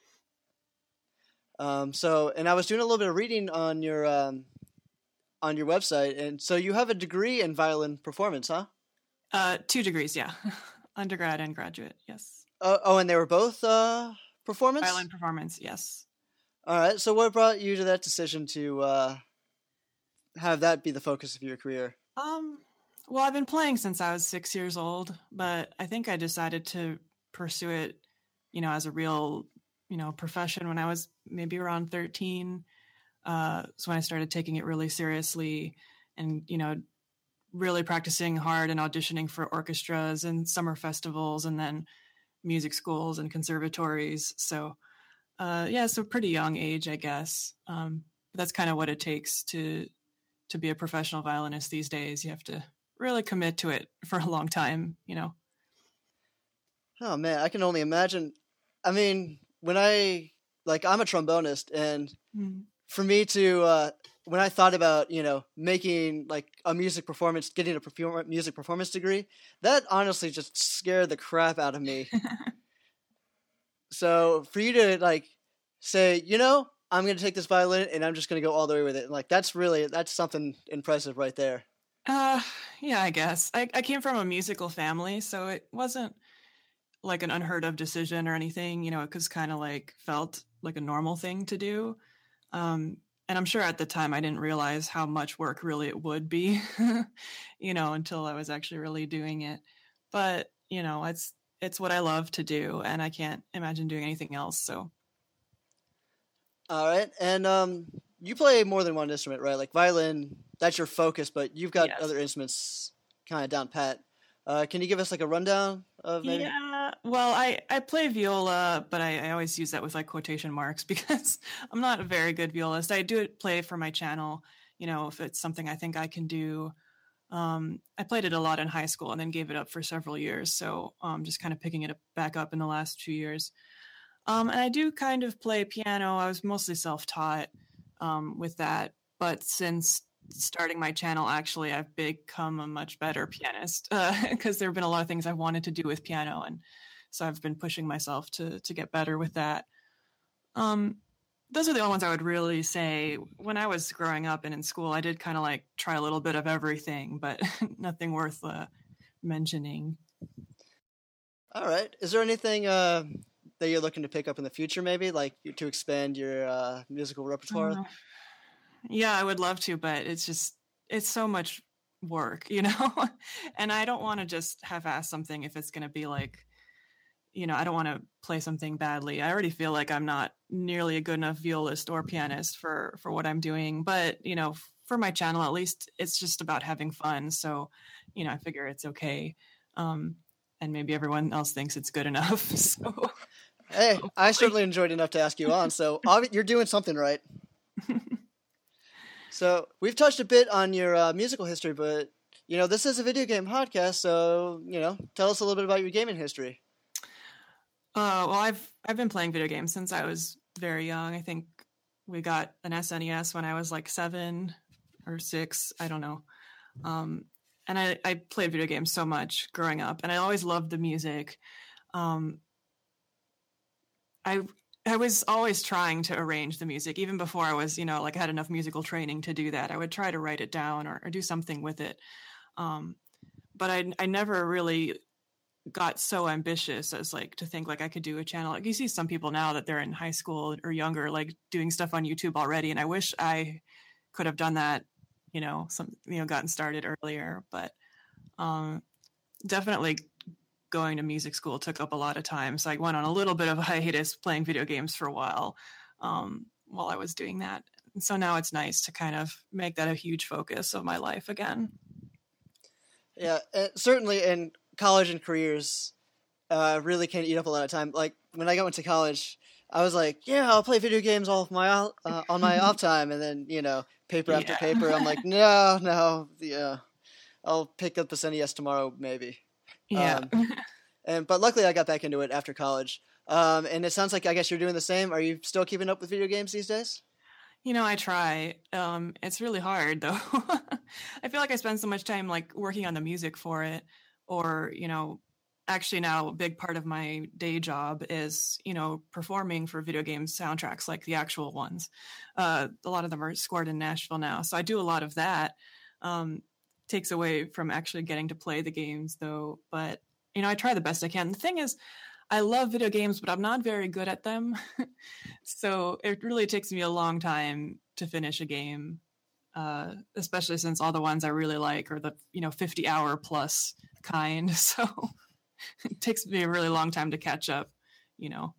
Um, so, and I was doing a little bit of reading on your um, on your website, and so you have a degree in violin performance, huh? uh, two degrees, yeah. Undergrad and graduate, yes. Oh, oh, and they were both uh, performance? Violin performance, yes. All right. So what brought you to that decision to uh, have that be the focus of your career? Um, well, I've been playing since I was six years old, but I think I decided to pursue it, you know, as a real, you know, profession when I was maybe around thirteen. Uh, so when I started taking it really seriously and, you know, really practicing hard and auditioning for orchestras and summer festivals and then music schools and conservatories. So, uh, yeah, so pretty young age, I guess. Um, but that's kind of what it takes to to be a professional violinist these days. You have to really commit to it for a long time, you know. Oh man, I can only imagine. I mean, when I like, I'm a trombonist, and Mm. for me to uh, when I thought about you know making like a music performance, getting a perform- music performance degree, that honestly just scared the crap out of me. So for you to like say, you know, I'm going to take this violin and I'm just going to go all the way with it. And like, that's really, that's something impressive right there. Uh, yeah, I guess. I, I came from a musical family, so it wasn't like an unheard of decision or anything. You know, it was kind of like felt like a normal thing to do. Um, and I'm sure at the time I didn't realize how much work really it would be, you know, until I was actually really doing it. But, you know, it's, it's what I love to do, and I can't imagine doing anything else. So. All right. And um, you play more than one instrument, right? Like violin, that's your focus, but you've got Yes. other instruments kind of down pat. Uh, can you give us like a rundown of maybe? Yeah, well, I, I play viola, but I, I always use that with like quotation marks because I'm not a very good violist. I do play for my channel, you know, if it's something I think I can do. Um, I played it a lot in high school and then gave it up for several years. So um, just kind of picking it back up in the last few years. Um, and I do kind of play piano. I was mostly self-taught um, with that. But since starting my channel, actually, I've become a much better pianist because uh, there have been a lot of things I've wanted to do with piano. And so I've been pushing myself to to get better with that. Um, those are the only ones I would really say. When I was growing up and in school, I did kind of like try a little bit of everything, but nothing worth uh, mentioning. All right. Is there anything uh, that you're looking to pick up in the future, maybe like to expand your uh, musical repertoire? Uh, yeah, I would love to, but it's just, it's so much work, you know? And I don't want to just half-ass something if it's going to be like, you know, I don't want to play something badly. I already feel like I'm not nearly a good enough violist or pianist for, for what I'm doing. But, you know, for my channel, at least it's just about having fun. So, you know, I figure it's okay. Um, and maybe everyone else thinks it's good enough. So, hey, I certainly enjoyed enough to ask you on. So you're doing something right. So we've touched a bit on your uh, musical history, but, you know, this is a video game podcast. So, you know, tell us a little bit about your gaming history. Uh, well, I've I've been playing video games since I was very young. I think we got an S N E S when I was like seven or six. I don't know. Um, and I, I played video games so much growing up, and I always loved the music. Um, I I was always trying to arrange the music, even before I was, you know, like I had enough musical training to do that. I would try to write it down or, or do something with it. Um, but I I never really got so ambitious as like to think like I could do a channel. Like you see some people now that they're in high school or younger, like doing stuff on YouTube already. And I wish I could have done that, you know, some, you know, gotten started earlier, but um, definitely going to music school took up a lot of time. So I went on a little bit of a hiatus playing video games for a while um, while I was doing that. And so now it's nice to kind of make that a huge focus of my life again. Yeah, uh, certainly in college and careers uh, really can eat up a lot of time. Like when I went to college, I was like, yeah, I'll play video games all of my uh, on my off time, and then you know, paper after Yeah. paper, I'm like, no, no, yeah, I'll pick up this N E S tomorrow, maybe. Yeah. Um, and but luckily, I got back into it after college. Um, and it sounds like I guess you're doing the same. Are you still keeping up with video games these days? You know, I try. Um, it's really hard, though. I feel like I spend so much time like working on the music for it, or you know, actually now a big part of my day job is you know performing for video game soundtracks, like the actual ones. Uh, a lot of them are scored in Nashville now, so I do a lot of that. Um, takes away from actually getting to play the games, though. But you know, I try the best I can. The thing is, I love video games, but I'm not very good at them. So it really takes me a long time to finish a game, uh, especially since all the ones I really like are the, you know, fifty hour plus kind. So it takes me a really long time to catch up, you know.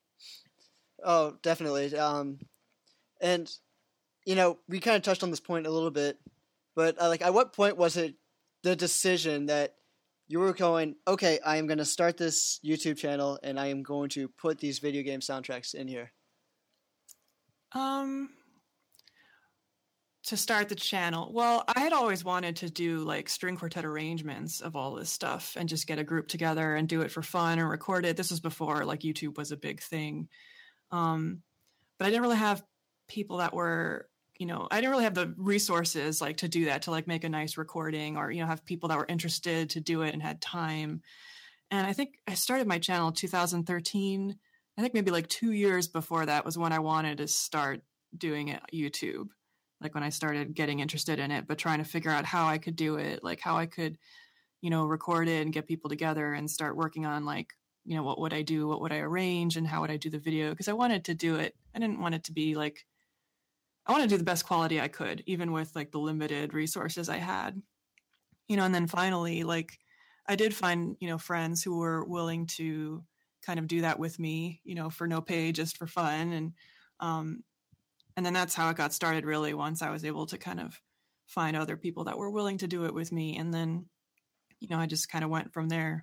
Oh, definitely. Um, and, you know, we kind of touched on this point a little bit, but uh, like at what point was it the decision that you were going, okay, I am going to start this YouTube channel and I am going to put these video game soundtracks in here? Um, to start the channel, well, I had always wanted to do like string quartet arrangements of all this stuff and just get a group together and do it for fun and record it. This was before like YouTube was a big thing. Um, but I didn't really have people that were, you know, I didn't really have the resources like to do that, to like make a nice recording or, you know, have people that were interested to do it and had time. And I think I started my channel in two thousand thirteen I think maybe like two years before that was when I wanted to start doing it YouTube. Like when I started getting interested in it, but trying to figure out how I could do it, like how I could, you know, record it and get people together and start working on like, you know, what would I do? What would I arrange? And how would I do the video? Because I wanted to do it. I didn't want it to be like, I want to do the best quality I could, even with like the limited resources I had, you know, and then finally, like I did find, you know, friends who were willing to kind of do that with me, you know, for no pay, just for fun. And, um, and then that's how it got started really, once I was able to kind of find other people that were willing to do it with me. And then, you know, I just kind of went from there.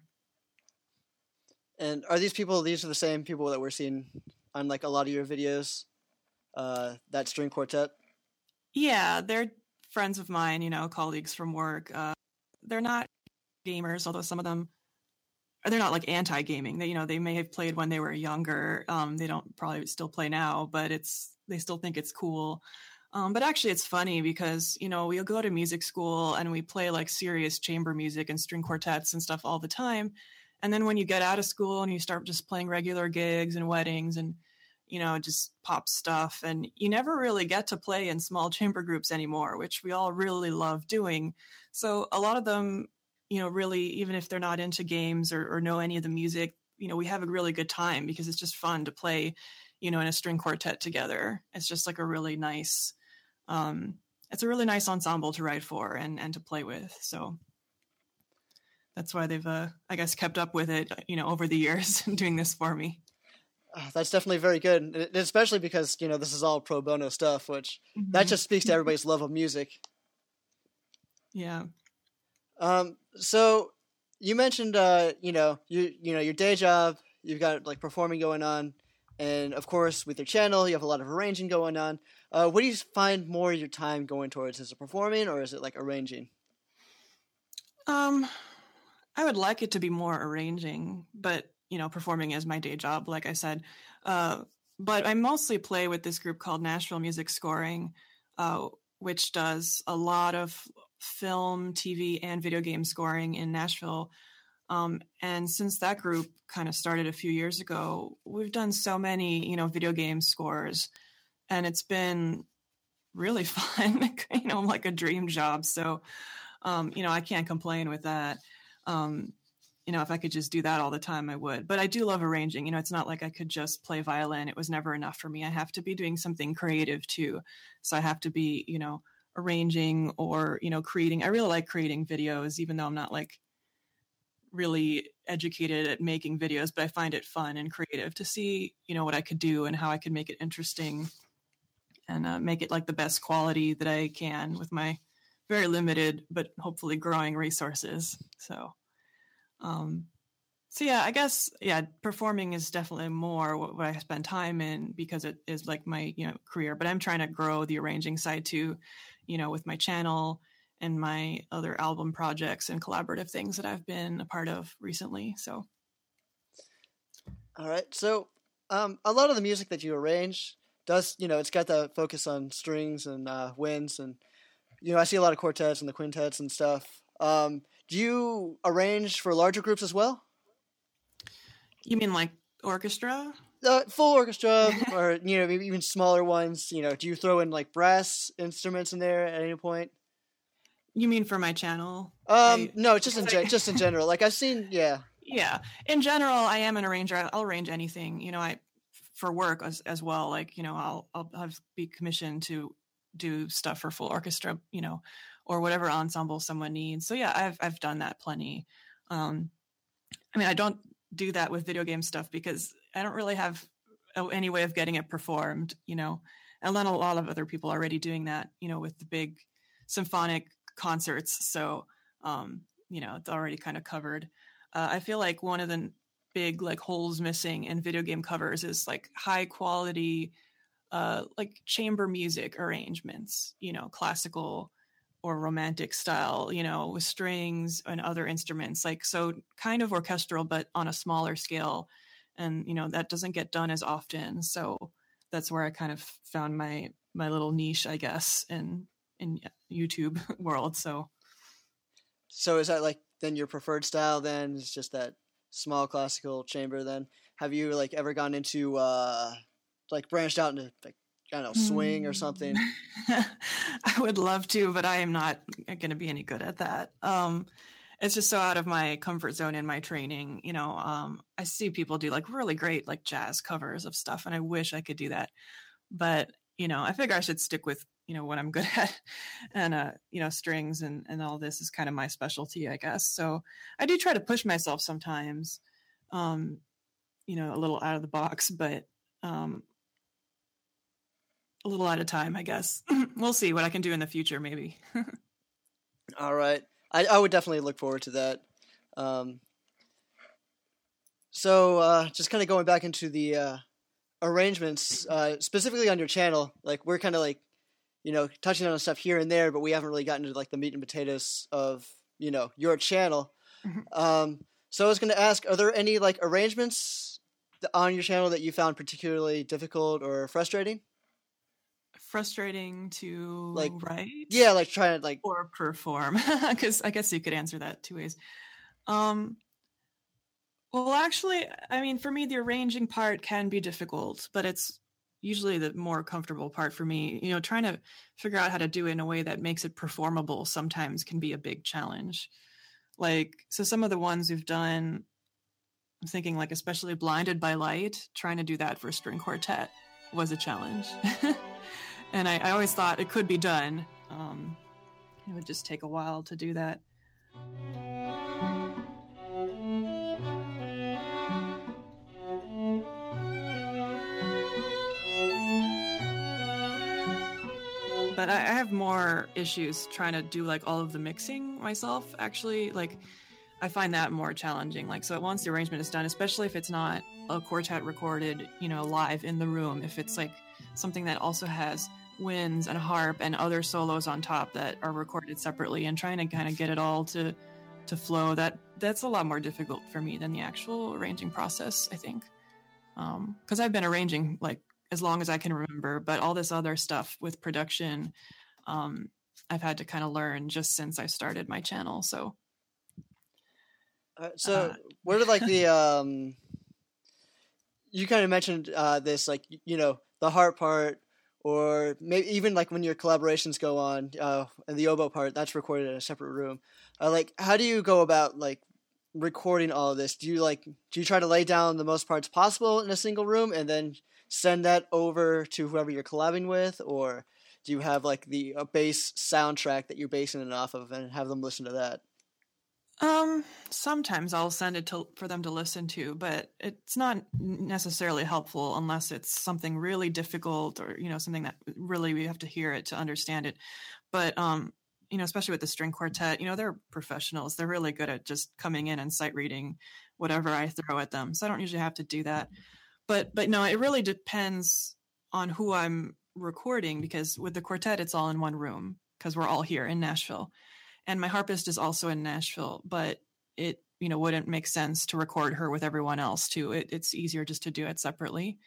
And are these people, these are the same people that we're seeing on like a lot of your videos, uh, that string quartet? Yeah, they're friends of mine, you know, colleagues from work. Uh, they're not gamers, although some of them, they're not like anti-gaming. They, you know, they may have played when they were younger. Um, they don't probably still play now, but it's, they still think it's cool. Um, but actually it's funny because, you know, we'll go to music school and we play like serious chamber music and string quartets and stuff all the time. And then when you get out of school and you start just playing regular gigs and weddings and, you know, just pop stuff, and you never really get to play in small chamber groups anymore, which we all really love doing. So a lot of them, you know, really, even if they're not into games or, or know any of the music, you know, we have a really good time because it's just fun to play, you know, in a string quartet together. It's just like a really nice, um, it's a really nice ensemble to write for and, and to play with. So that's why they've, uh, I guess, kept up with it, you know, over the years doing this for me. Oh, that's definitely very good, especially because, you know, this is all pro bono stuff, which mm-hmm. that just speaks to everybody's love of music. Yeah. Um, so you mentioned, uh, you know, you, you know, your day job, you've got like performing going on. And of course, with your channel, you have a lot of arranging going on. Uh, what do you find more of your time going towards? Is it performing or is it like arranging? Um, I would like it to be more arranging, but, you know, performing is my day job, like I said. Uh, but I mostly play with this group called Nashville Music Scoring, uh, which does a lot of film, T V, and video game scoring in Nashville. Um, and since that group kind of started a few years ago, we've done so many, you know, video game scores, and it's been really fun, you know, like a dream job. So, um, you know, I can't complain with that. Um, you know, if I could just do that all the time, I would. But I do love arranging. You know, it's not like I could just play violin. It was never enough for me. I have to be doing something creative too. So I have to be, you know, arranging or, you know, creating. I really like creating videos, even though I'm not like really educated at making videos, but I find it fun and creative to see, you know, what I could do and how I could make it interesting and uh, make it like the best quality that I can with my very limited, but hopefully growing resources. So, um, so yeah, I guess, yeah, performing is definitely more what, what I spend time in because it is like my, you know, career, but I'm trying to grow the arranging side too, you know, with my channel and my other album projects and collaborative things that I've been a part of recently. So. All right. So, um, a lot of the music that you arrange does, you know, it's got the focus on strings and, uh, winds and, you know, I see a lot of quartets and the quintets and stuff. Um, do you arrange for larger groups as well? You mean like orchestra? Uh, full orchestra, or, you know, maybe even smaller ones. You know, do you throw in like brass instruments in there at any point? You mean for my channel? Um, I, no, just in gen- just in general. Like I've seen, yeah, yeah. In general, I am an arranger. I'll arrange anything. You know, I for work as as well. Like, you know, I'll I'll have be commissioned to do stuff for full orchestra. You know, or whatever ensemble someone needs. So yeah, I've I've done that plenty. Um, I mean, I don't do that with video game stuff because I don't really have any way of getting it performed. You know, and then a lot of other people are already doing that. You know, with the big symphonic concerts, so um you know, it's already kind of covered. uh, I feel like one of the big like holes missing in video game covers is like high quality uh like chamber music arrangements, you know, classical or romantic style, you know, with strings and other instruments, like, so kind of orchestral but on a smaller scale, and you know, that doesn't get done as often. So that's where I kind of found my my little niche, I guess, in in YouTube world. So so is that like then your preferred style then? It's just that small classical chamber. Then have you like ever gone into uh, like branched out into like I don't know swing or something? I would love to, but I am not going to be any good at that. Um, it's just so out of my comfort zone in my training. You know, um, I see people do like really great like jazz covers of stuff, and I wish I could do that. But, you know, I figure I should stick with, you know, what I'm good at. And, uh, you know, strings and, and all this is kind of my specialty, I guess. So I do try to push myself sometimes, um, you know, a little out of the box, but um, a little at a time, I guess. We'll see what I can do in the future, maybe. All right. I, I would definitely look forward to that. Um, so uh, just kind of going back into the uh, arrangements, uh, specifically on your channel, like we're kind of like, you know, touching on stuff here and there, but we haven't really gotten to like the meat and potatoes of, you know, your channel. Mm-hmm. Um, so I was going to ask, are there any like arrangements on your channel that you found particularly difficult or frustrating? Frustrating to like write? Yeah, like trying to like or perform, because I guess you could answer that two ways. Um, well, actually, I mean, for me, the arranging part can be difficult, but it's usually the more comfortable part for me. You know, trying to figure out how to do it in a way that makes it performable sometimes can be a big challenge. Like, so some of the ones we've done, I'm thinking like especially Blinded by Light, trying to do that for a string quartet was a challenge. And I, I always thought it could be done. Um, it would just take a while to do that. But I, I have more issues trying to do like all of the mixing myself, actually. Like, I find that more challenging. Like, so once the arrangement is done, especially if it's not a quartet recorded, you know, live in the room, if it's like something that also has winds and harp and other solos on top that are recorded separately, and trying to kind of get it all to to flow, that that's a lot more difficult for me than the actual arranging process, I think. Um, because I've been arranging like as long as I can remember, but all this other stuff with production, um, I've had to kind of learn just since I started my channel. So, uh, so uh, where did like the um, you kind of mentioned uh, this, like you know, the harp part, or maybe even like when your collaborations go on, uh, and the oboe part that's recorded in a separate room. Uh, like, how do you go about like recording all of this? Do you like do you try to lay down the most parts possible in a single room and then send that over to whoever you're collabing with, or do you have like the a bass soundtrack that you're basing it off of and have them listen to that? Um, sometimes I'll send it to for them to listen to, but it's not necessarily helpful unless it's something really difficult, or you know, something that really we have to hear it to understand it. But um, you know, especially with the string quartet, you know, they're professionals. They're really good at just coming in and sight reading whatever I throw at them. So I don't usually have to do that. But but no, it really depends on who I'm recording, because with the quartet, it's all in one room because we're all here in Nashville. And my harpist is also in Nashville, but it, you know, wouldn't make sense to record her with everyone else too. It, it's easier just to do it separately.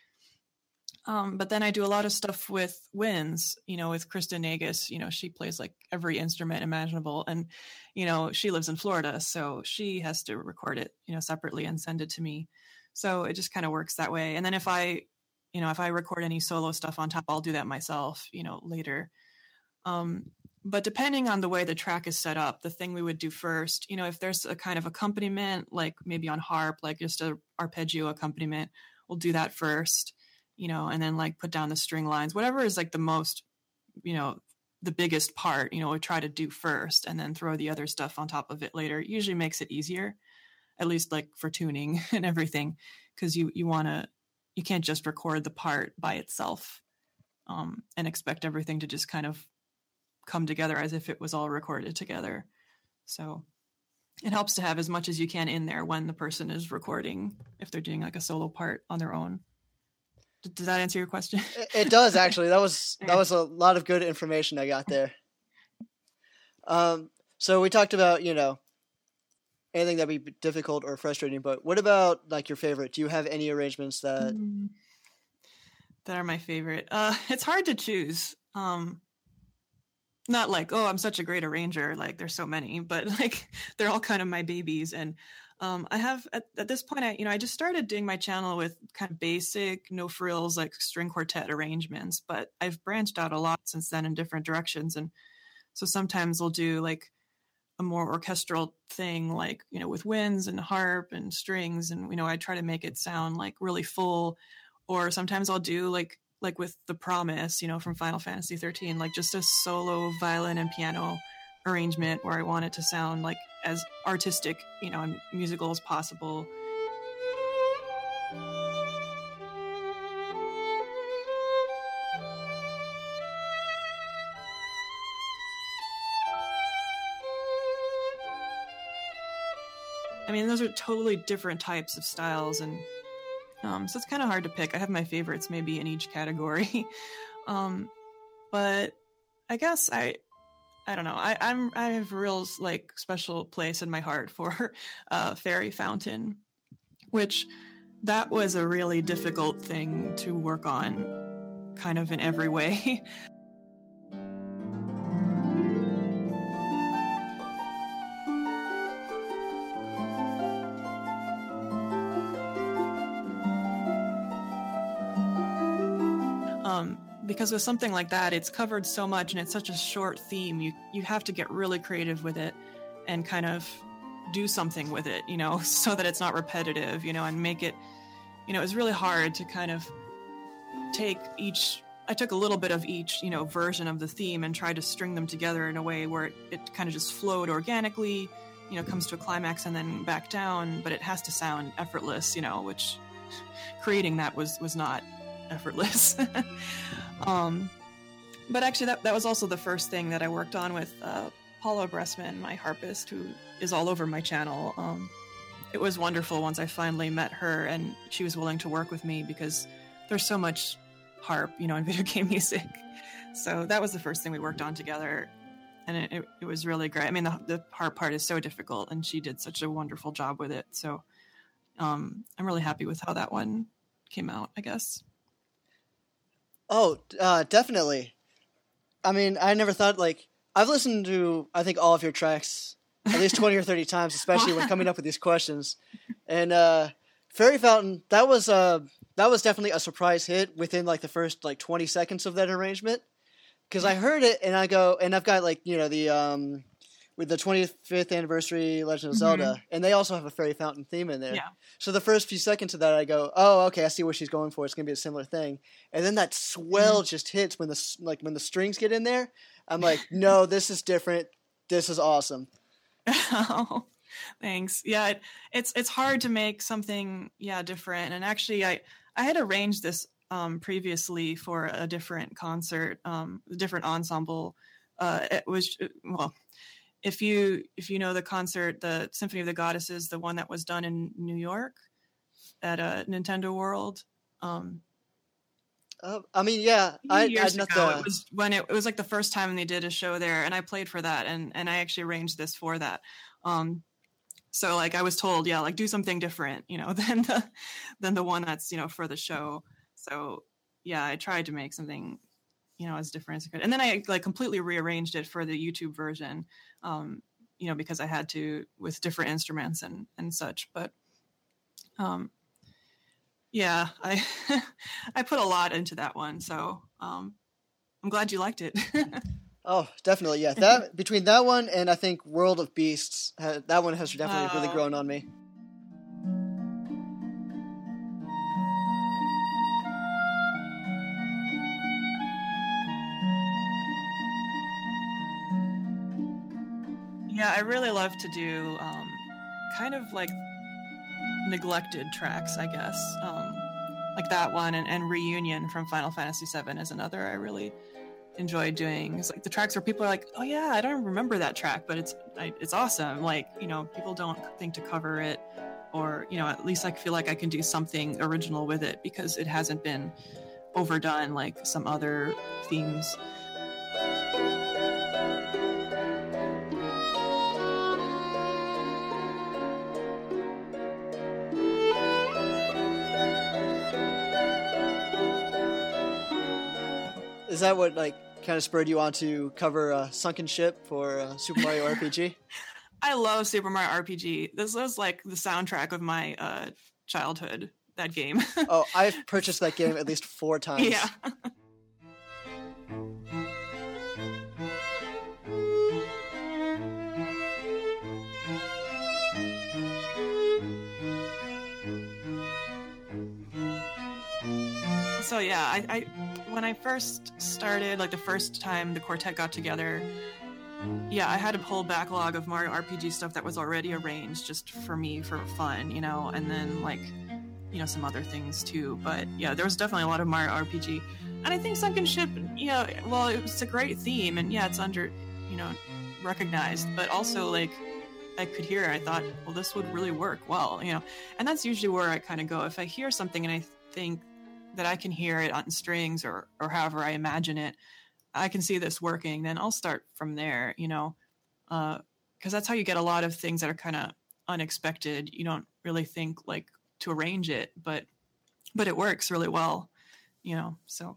Um, but then I do a lot of stuff with winds, you know, with Krista Nagus. You know, she plays like every instrument imaginable, and, you know, she lives in Florida, so she has to record it, you know, separately and send it to me. So it just kind of works that way. And then if I, you know, if I record any solo stuff on top, I'll do that myself, you know, later. Um, But depending on the way the track is set up, the thing we would do first, you know, if there's a kind of accompaniment, like maybe on harp, like just a arpeggio accompaniment, we'll do that first, you know, and then like put down the string lines, whatever is like the most, you know, the biggest part, you know, we try to do first and then throw the other stuff on top of it later. It usually makes it easier, at least like for tuning and everything, because you, you want to, you can't just record the part by itself um, and expect everything to just kind of come together as if it was all recorded together. So it helps to have as much as you can in there when the person is recording, if they're doing like a solo part on their own. D- does that answer your question? It does, actually. That was that was a lot of good information I got there. Um, so we talked about, you know, anything that'd be difficult or frustrating, but what about like your favorite? Do you have any arrangements that Mm, that are my favorite? Uh, it's hard to choose. Um, Not like, oh, I'm such a great arranger, like there's so many, but like they're all kind of my babies. And Um, I have at, at this point, I you know I just started doing my channel with kind of basic, no frills, like string quartet arrangements, but I've branched out a lot since then in different directions, and so sometimes I'll do like a more orchestral thing, like, you know, with winds and harp and strings, and you know I try to make it sound like really full. Or sometimes I'll do like like with The Promise, you know, from Final Fantasy thirteen, like just a solo violin and piano arrangement where I want it to sound like as artistic, you know, and musical as possible. I mean, those are totally different types of styles, and um, so it's kind of hard to pick. I have my favorites maybe in each category, um, but I guess I, I don't know. I, I'm I have a real like special place in my heart for uh, Fairy Fountain, which that was a really difficult thing to work on, kind of in every way. Um, because with something like that, it's covered so much and it's such a short theme, you, you have to get really creative with it and kind of do something with it, you know, so that it's not repetitive, you know, and make it, you know, it's really hard to kind of take each, I took a little bit of each, you know, version of the theme and tried to string them together in a way where it, it kind of just flowed organically, you know, comes to a climax and then back down, but it has to sound effortless, you know, which creating that was, was not effortless. um, but actually that, that was also the first thing that I worked on with uh, Paula Bressman, my harpist, who is all over my channel. Um, it was wonderful once I finally met her and she was willing to work with me because there's so much harp, you know, in video game music. So that was the first thing we worked on together, and it, it, it was really great. I mean, the, the harp part is so difficult and she did such a wonderful job with it. So um, I'm really happy with how that one came out, I guess. Oh, uh, definitely. I mean, I never thought, like, I've listened to, I think, all of your tracks at least twenty or thirty times, especially when coming up with these questions. And uh, Fairy Fountain, that was uh, that was definitely a surprise hit within, like, the first, like, twenty seconds of that arrangement. Because I heard it, and I go, and I've got, like, you know, the, um, with the twenty-fifth anniversary Legend of Mm-hmm. Zelda, and they also have a Fairy Fountain theme in there. Yeah. So the first few seconds of that, I go, oh, okay, I see what she's going for. It's going to be a similar thing. And then that swell just hits when the like when the strings get in there. I'm like, no, this is different. This is awesome. Oh, thanks. Yeah, it, it's it's hard to make something yeah different. And actually, I I had arranged this um, previously for a different concert, um, a different ensemble. Uh, it was well. If you if you know the concert, the Symphony of the Goddesses, the one that was done in New York at a Nintendo World, um, Uh, I mean, yeah, I, years I ago, the... it was when it, it was like the first time they did a show there, and I played for that, and and I actually arranged this for that. Um, so like I was told, yeah, like do something different, you know, than the than the one that's you know for the show. So yeah, I tried to make something, you know, as different as I could. And then I like completely rearranged it for the YouTube version, um, you know, because I had to with different instruments and, and such. But um, yeah, I I put a lot into that one. So um, I'm glad you liked it. Oh, definitely, yeah. That between that one and I think World of Beasts, ha- that one has definitely Oh. really grown on me. Yeah, I really love to do um, kind of like neglected tracks, I guess. Um, like that one and, and Reunion from Final Fantasy seven is another I really enjoy doing. It's like the tracks where people are like, oh yeah, I don't remember that track, but it's I, it's awesome. Like, you know, people don't think to cover it, or, you know, at least I feel like I can do something original with it because it hasn't been overdone like some other themes. Is that what like kind of spurred you on to cover uh, Sunken Ship for uh, Super Mario R P G? I love Super Mario R P G. This was like the soundtrack of my uh, childhood, that game. Oh, I've purchased that game at least four times. Yeah. So yeah, I, I when I first started, like the first time the quartet got together, yeah, I had a whole backlog of Mario R P G stuff that was already arranged just for me for fun, you know, and then like, you know, some other things too. But yeah, there was definitely a lot of Mario R P G. And I think Sunken Ship, you know, well, it was a great theme, and yeah, it's under, you know, recognized, but also like I could hear it, I thought, well, this would really work well, you know. And that's usually where I kind of go. If I hear something and I think that I can hear it on strings or or however I imagine it, I can see this working, then I'll start from there, you know, because uh, that's how you get a lot of things that are kind of unexpected. You don't really think like to arrange it, but but it works really well, you know. So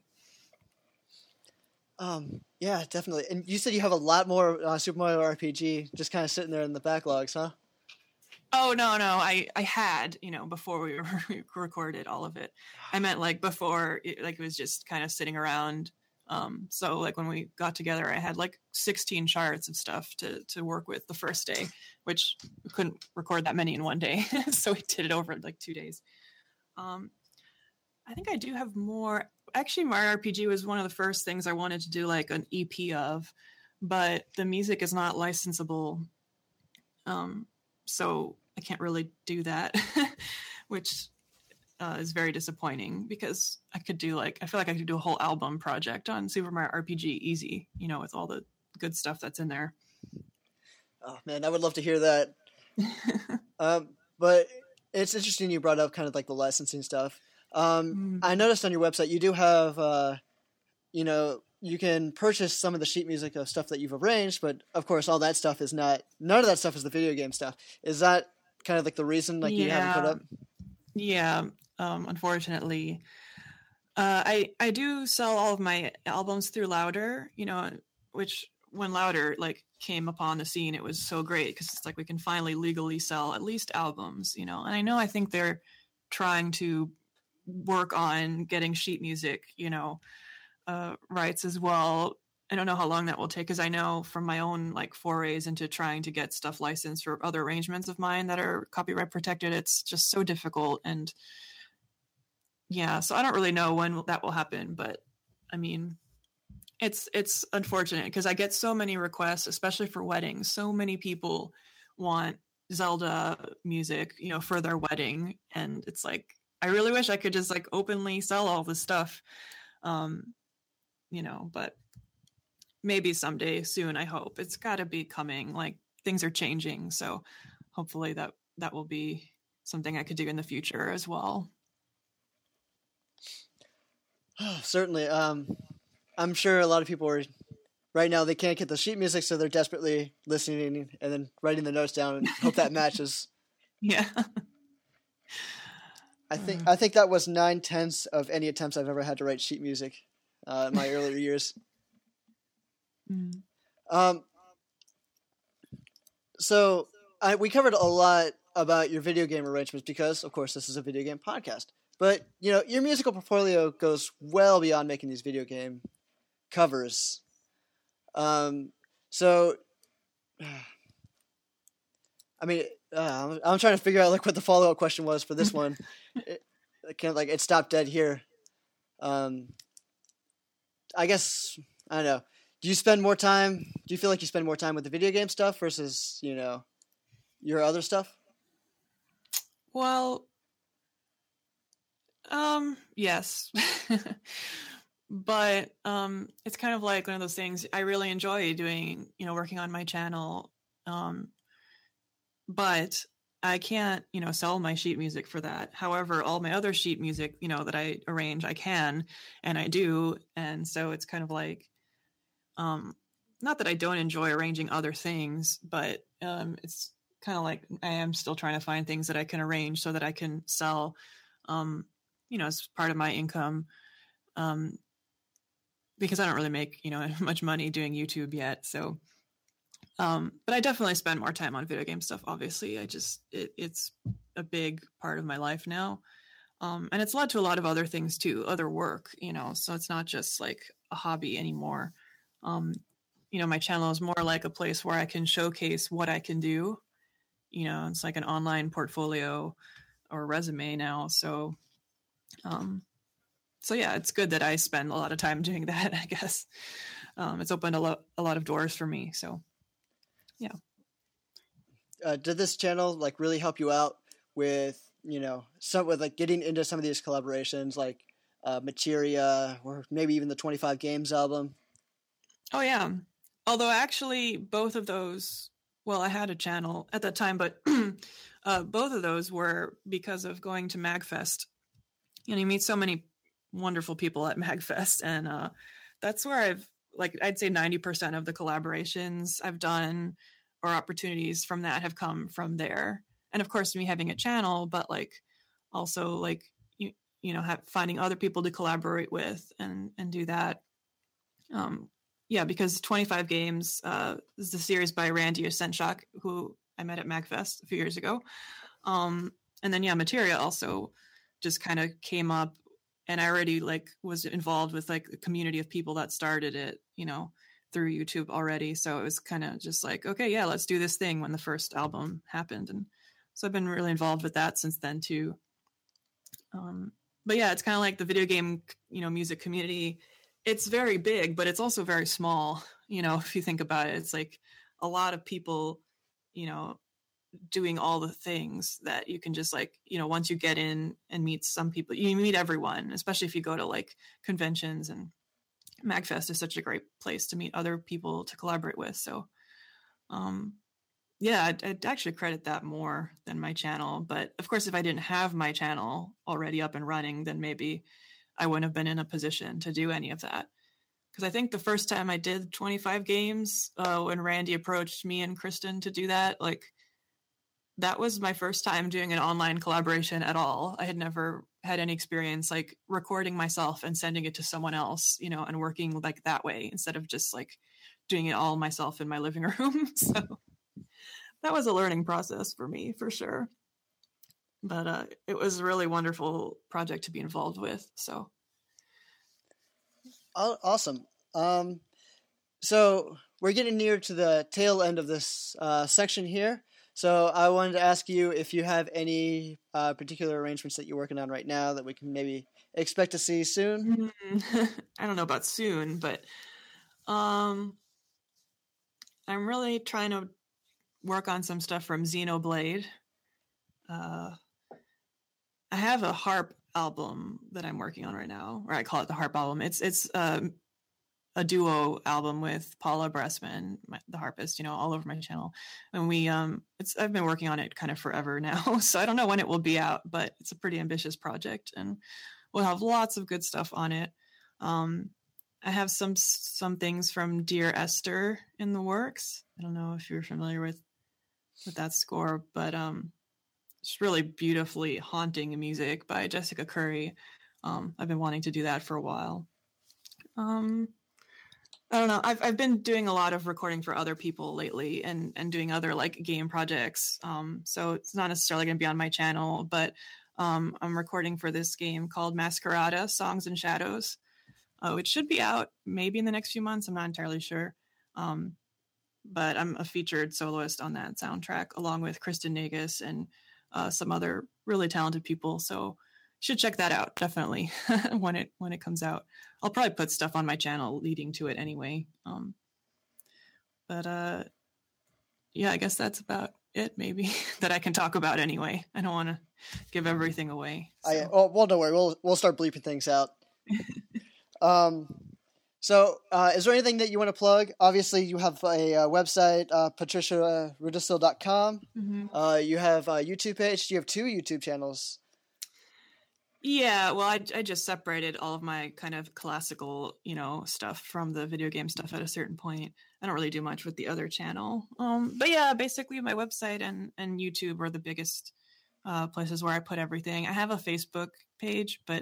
um yeah, definitely. And you said you have a lot more uh, Super Mario R P G just kind of sitting there in the backlogs, huh? Oh, no, no. I, I had, you know, before we recorded all of it. I meant like before, it, like it was just kind of sitting around. Um, so like when we got together, I had like sixteen charts of stuff to, to work with the first day, which we couldn't record that many in one day. So we did it over like two days. Um, I think I do have more. Actually, Mario R P G was one of the first things I wanted to do like an E P of, but the music is not licensable. Um, so I can't really do that, which uh, is very disappointing because I could do like, I feel like I could do a whole album project on Super Mario R P G easy, you know, with all the good stuff that's in there. Oh man, I would love to hear that. um, but it's interesting you brought up kind of like the licensing stuff. Um, mm. I noticed on your website you do have, uh, you know, you can purchase some of the sheet music of stuff that you've arranged, but of course all that stuff is not, none of that stuff is the video game stuff. Is that kind of like the reason like yeah. you haven't put up? Yeah, um, unfortunately. Uh, I, I do sell all of my albums through Louder, you know, which when Louder like came upon the scene, it was so great because it's like we can finally legally sell at least albums, you know, and I know I think they're trying to work on getting sheet music, you know, uh, rights as well. I don't know how long that will take because I know from my own like forays into trying to get stuff licensed for other arrangements of mine that are copyright protected, it's just so difficult. And yeah, so I don't really know when that will happen, but I mean, it's it's unfortunate because I get so many requests, especially for weddings. So many people want Zelda music, you know, for their wedding, and it's like I really wish I could just like openly sell all this stuff. Um, you know, but maybe someday soon, I hope. It's got to be coming. Like things are changing, so hopefully that that will be something I could do in the future as well. Oh, certainly. Um, I'm sure a lot of people are right now. They can't get the sheet music, so they're desperately listening and then writing the notes down and hope that matches. Yeah. I think I think that was nine tenths of any attempts I've ever had to write sheet music uh, in my earlier years. Mm. Um, so I, we covered a lot about your video game arrangements because, of course, this is a video game podcast. But you know, your musical portfolio goes well beyond making these video game covers. Um, so, I mean, uh, I'm, I'm trying to figure out like what the follow up question was for this one. it, it kind of like it stopped dead here. Um, I guess I don't know. Do you spend more time? Do you feel like you spend more time with the video game stuff versus, you know, your other stuff? Well, um, yes, but um, it's kind of like one of those things. I really enjoy doing, you know, working on my channel, um, but I can't, you know, sell my sheet music for that. However, all my other sheet music, you know, that I arrange, I can, and I do, and so it's kind of like. Um, not that I don't enjoy arranging other things, but um, it's kind of like I am still trying to find things that I can arrange so that I can sell, um, you know, as part of my income. Um, because I don't really make, you know, much money doing YouTube yet. So Um, but I definitely spend more time on video game stuff. Obviously, I just it, it's a big part of my life now, um, and it's led to a lot of other things too, other work. You know, so it's not just like a hobby anymore. Um, you know, my channel is more like a place where I can showcase what I can do. You know, it's like an online portfolio or resume now. So, um, so yeah, it's good that I spend a lot of time doing that. I guess um, it's opened a lot a lot of doors for me. So. Yeah. Uh, did this channel like really help you out with, you know, some with like getting into some of these collaborations like uh, Materia or maybe even the twenty-five Games album? Oh yeah. Although actually both of those, well, I had a channel at that time, but uh, both of those were because of going to MagFest. You know, you meet so many wonderful people at MagFest, and uh, that's where I've like I'd say ninety percent of the collaborations I've done or opportunities from that have come from there. And of course, me having a channel, but like also like you you know have, finding other people to collaborate with and and do that. Um, yeah, because twenty-five Games uh, is the series by Randy Osenchak, who I met at MagFest a few years ago. Um, and then yeah, Materia also just kind of came up. And I already like was involved with like a community of people that started it, you know, through YouTube already. So it was kind of just like, okay, yeah, let's do this thing when the first album happened. And so I've been really involved with that since then too. Um, but yeah, it's kind of like the video game, you know, music community. It's very big, but it's also very small. You know, if you think about it, it's like a lot of people, you know, doing all the things that you can just like, you know, once you get in and meet some people, you meet everyone, especially if you go to like conventions, and MagFest is such a great place to meet other people to collaborate with. So, um, yeah, I'd, I'd actually credit that more than my channel. But of course, if I didn't have my channel already up and running, then maybe I wouldn't have been in a position to do any of that. Because I think the first time I did twenty-five Games, uh, when Randy approached me and Kristen to do that, like, that was my first time doing an online collaboration at all. I had never had any experience like recording myself and sending it to someone else, you know, and working like that way instead of just like doing it all myself in my living room. So that was a learning process for me for sure. But uh, it was a really wonderful project to be involved with. So. Oh, awesome. Um, so we're getting near to the tail end of this uh, section here. So I wanted to ask you if you have any uh, particular arrangements that you're working on right now that we can maybe expect to see soon. I don't know about soon, but um, I'm really trying to work on some stuff from Xenoblade. Uh, I have a harp album that I'm working on right now, or I call it the harp album. It's it's um, a duo album with Paula Bressman, my, the harpist, you know, all over my channel. And we, um, it's, I've been working on it kind of forever now. So I don't know when it will be out, but it's a pretty ambitious project and we'll have lots of good stuff on it. Um, I have some, some things from Dear Esther in the works. I don't know if you're familiar with, with that score, but, um, it's really beautifully haunting music by Jessica Curry. Um, I've been wanting to do that for a while. Um, I don't know. I've I've been doing a lot of recording for other people lately, and and doing other like game projects. Um, so it's not necessarily going to be on my channel, but um, I'm recording for this game called Masquerada: Songs and Shadows, uh, which should be out maybe in the next few months. I'm not entirely sure, um, but I'm a featured soloist on that soundtrack along with Kristen Nagus and uh, some other really talented people. So should check that out definitely when it when it comes out. I'll probably put stuff on my channel leading to it anyway. Um, but uh, yeah, I guess that's about it maybe that I can talk about anyway. I don't want to give everything away. So. I, well, well, don't worry. We'll we'll start bleeping things out. um, so uh, is there anything that you want to plug? Obviously, you have a uh, website, uh, patricia rudisil dot com. Mm-hmm. Uh, you have a YouTube page. You have two YouTube channels. Yeah, well, I, I just separated all of my kind of classical, you know, stuff from the video game stuff at a certain point. I don't really do much with the other channel. Um, but yeah, basically my website and, and YouTube are the biggest uh, places where I put everything. I have a Facebook page, but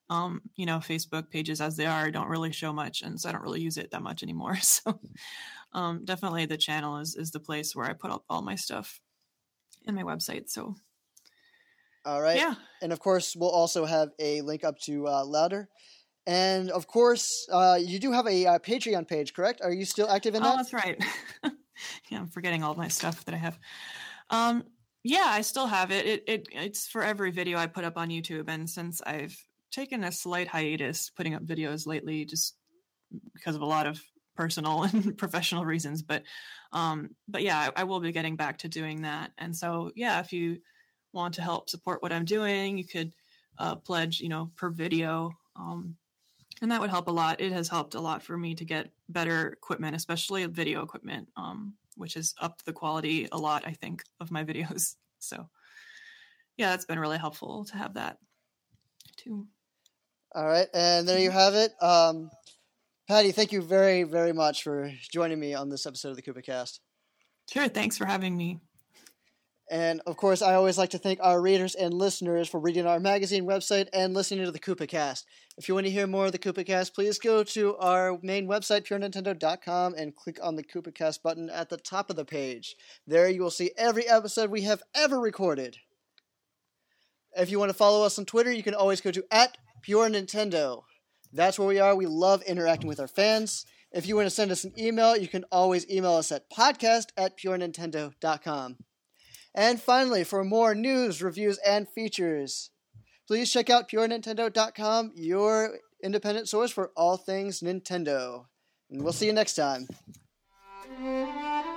Um, you know, Facebook pages as they are don't really show much, and so I don't really use it that much anymore. So um, definitely the channel is, is the place where I put up all my stuff and my website. So all right. Yeah. And of course, we'll also have a link up to uh, Louder. And of course, uh, you do have a uh, Patreon page, correct? Are you still active in Oh, that? that's right. Yeah, I'm forgetting all my stuff that I have. Um, yeah, I still have it. It it it's for every video I put up on YouTube, and since I've taken a slight hiatus putting up videos lately, just because of a lot of personal and professional reasons, but um, but yeah, I, I will be getting back to doing that. And so, yeah, if you want to help support what I'm doing, you could uh, pledge, you know, per video. Um, And that would help a lot. It has helped a lot for me to get better equipment, especially video equipment, um, which has upped the quality a lot, I think, of my videos. So, yeah, that's been really helpful to have that, too. All right. And there you have it. Um, Patty, thank you very, very much for joining me on this episode of the KoopaCast. Sure. Thanks for having me. And, of course, I always like to thank our readers and listeners for reading our magazine website and listening to the KoopaCast. If you want to hear more of the KoopaCast, please go to our main website, pure nintendo dot com, and click on the KoopaCast button at the top of the page. There you will see every episode we have ever recorded. If you want to follow us on Twitter, you can always go to at Pure Nintendo. That's where we are. We love interacting with our fans. If you want to send us an email, you can always email us at podcast at pure nintendo dot com. And finally, for more news, reviews, and features, please check out pure nintendo dot com, your independent source for all things Nintendo. And we'll see you next time.